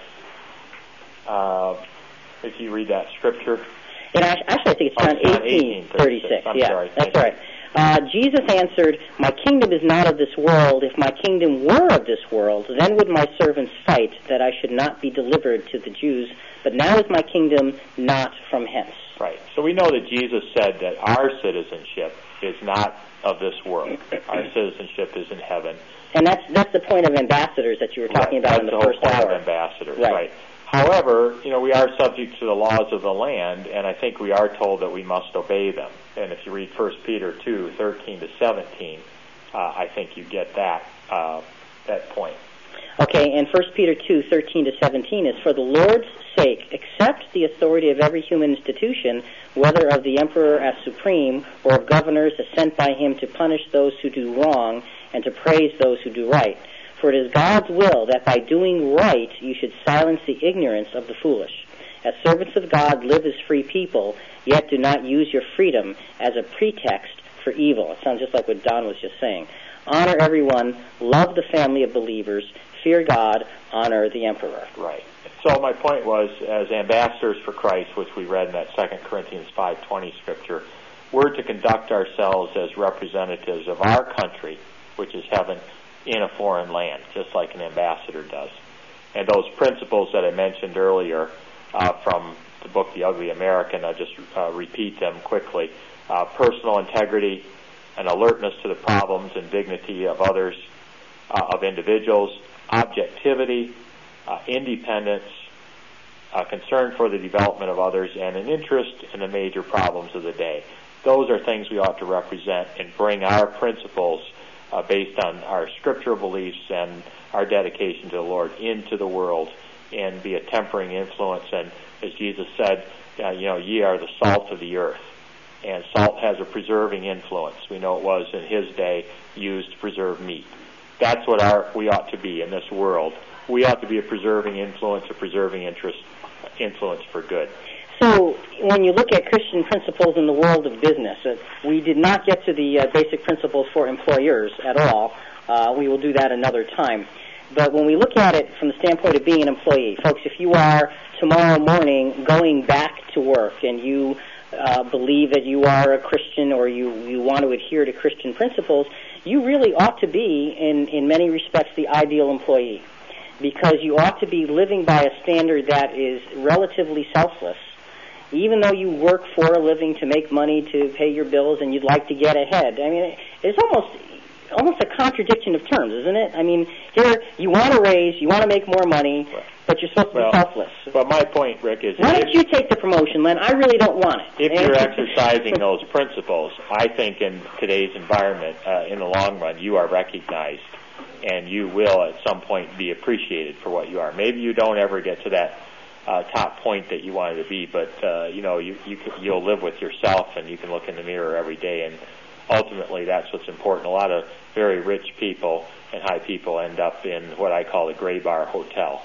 if you read that scripture. Actually, I think it's John 18:36. I'm yeah, sorry. That's all right. Jesus answered, "My kingdom is not of this world. If my kingdom were of this world, then would my servants fight that I should not be delivered to the Jews. But now is my kingdom not from hence." Right. So we know that Jesus said that our citizenship is not of this world. Our citizenship is in heaven. And that's the point of ambassadors that you were talking about in the first hour. That's the whole point of ambassadors, right. However, we are subject to the laws of the land, and I think we are told that we must obey them. And if you read 1 Peter 2:13-17, I think you get that point. Okay, and 1 Peter 2:13-17 is, "For the Lord's sake, accept the authority of every human institution, whether of the emperor as supreme, or of governors as sent by him to punish those who do wrong and to praise those who do right. For it is God's will that by doing right you should silence the ignorance of the foolish. As servants of God, live as free people, yet do not use your freedom as a pretext for evil." It sounds just like what Don was just saying. "Honor everyone, love the family of believers, fear God, honor the emperor." Right. So my point was, as ambassadors for Christ, which we read in that 2 Corinthians 5:20 scripture, we're to conduct ourselves as representatives of our country, which is heaven, in a foreign land, just like an ambassador does. And those principles that I mentioned earlier from the book The Ugly American, I'll just repeat them quickly. Personal integrity, an alertness to the problems and dignity of others, of individuals, objectivity, independence, concern for the development of others, and an interest in the major problems of the day. Those are things we ought to represent and bring our principles based on our scriptural beliefs and our dedication to the Lord into the world and be a tempering influence. And as Jesus said, ye are the salt of the earth. And salt has a preserving influence. We know it was in his day used to preserve meat. That's what we ought to be in this world. We ought to be a preserving influence, a preserving influence for good. So when you look at Christian principles in the world of business, we did not get to the basic principles for employers at all. We will do that another time. But when we look at it from the standpoint of being an employee, folks, if you are tomorrow morning going back to work and you believe that you are a Christian or you want to adhere to Christian principles, you really ought to be, in many respects, the ideal employee, because you ought to be living by a standard that is relatively selfless. Even though you work for a living to make money to pay your bills and you'd like to get ahead, I mean, it's almost a contradiction of terms, isn't it? I mean, here you want to raise, you want to make more money, but you're supposed to be selfless. But my point, Rick, is... Why don't you take the promotion, Len? I really don't want it. If you're exercising those principles, I think in today's environment, in the long run, you are recognized and you will at some point be appreciated for what you are. Maybe you don't ever get to that top point that you wanted to be, but you'll live with yourself and you can look in the mirror every day, and ultimately that's what's important. A lot of very rich people and high people end up in what I call the gray bar hotel.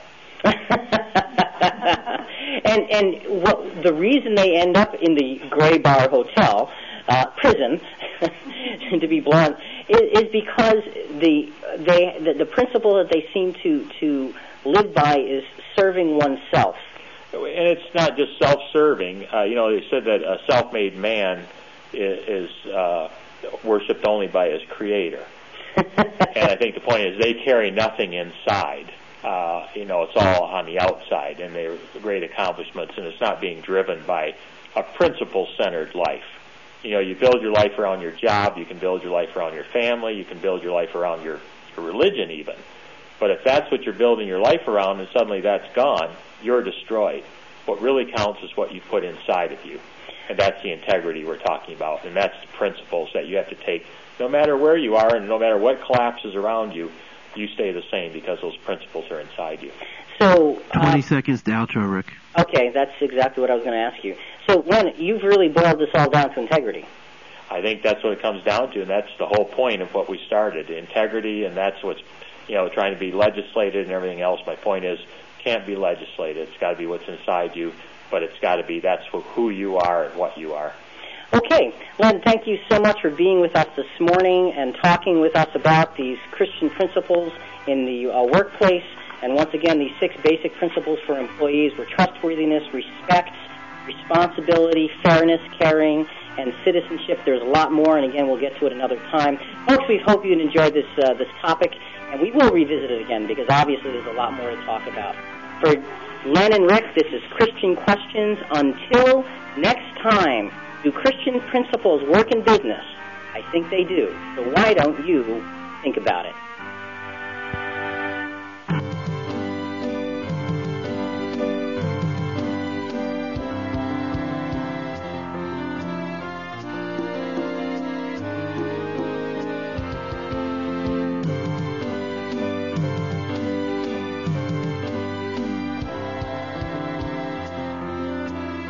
and what the reason they end up in the gray bar hotel, prison, to be blunt, is because the principle that they seem to live by is serving oneself. And it's not just self-serving. They said that a self-made man is worshipped only by his creator. And I think the point is they carry nothing inside. It's all on the outside, and they're great accomplishments, and it's not being driven by a principle-centered life. You build your life around your job, you can build your life around your family, you can build your life around your religion even. But if that's what you're building your life around and suddenly that's gone, you're destroyed. What really counts is what you put inside of you. And that's the integrity we're talking about. And that's the principles that you have to take. No matter where you are and no matter what collapses around you, you stay the same because those principles are inside you. So 20 seconds to outro, Rick. Okay, that's exactly what I was going to ask you. So, Len, you've really boiled this all down to integrity. I think that's what it comes down to, and that's the whole point of what we started, integrity, and that's what's trying to be legislated and everything else. My point is, can't be legislated. It's got to be what's inside you, but it's got to be that's who you are and what you are. Okay, Len, thank you so much for being with us this morning and talking with us about these Christian principles in the workplace. And once again, these 6 basic principles for employees were trustworthiness, respect, responsibility, fairness, caring, and citizenship. There's a lot more, and again, we'll get to it another time. Folks, we hope you enjoyed this topic, and we will revisit it again because obviously there's a lot more to talk about. For Len and Rick, this is Christian Questions. Until next time, do Christian principles work in business? I think they do. So why don't you think about it?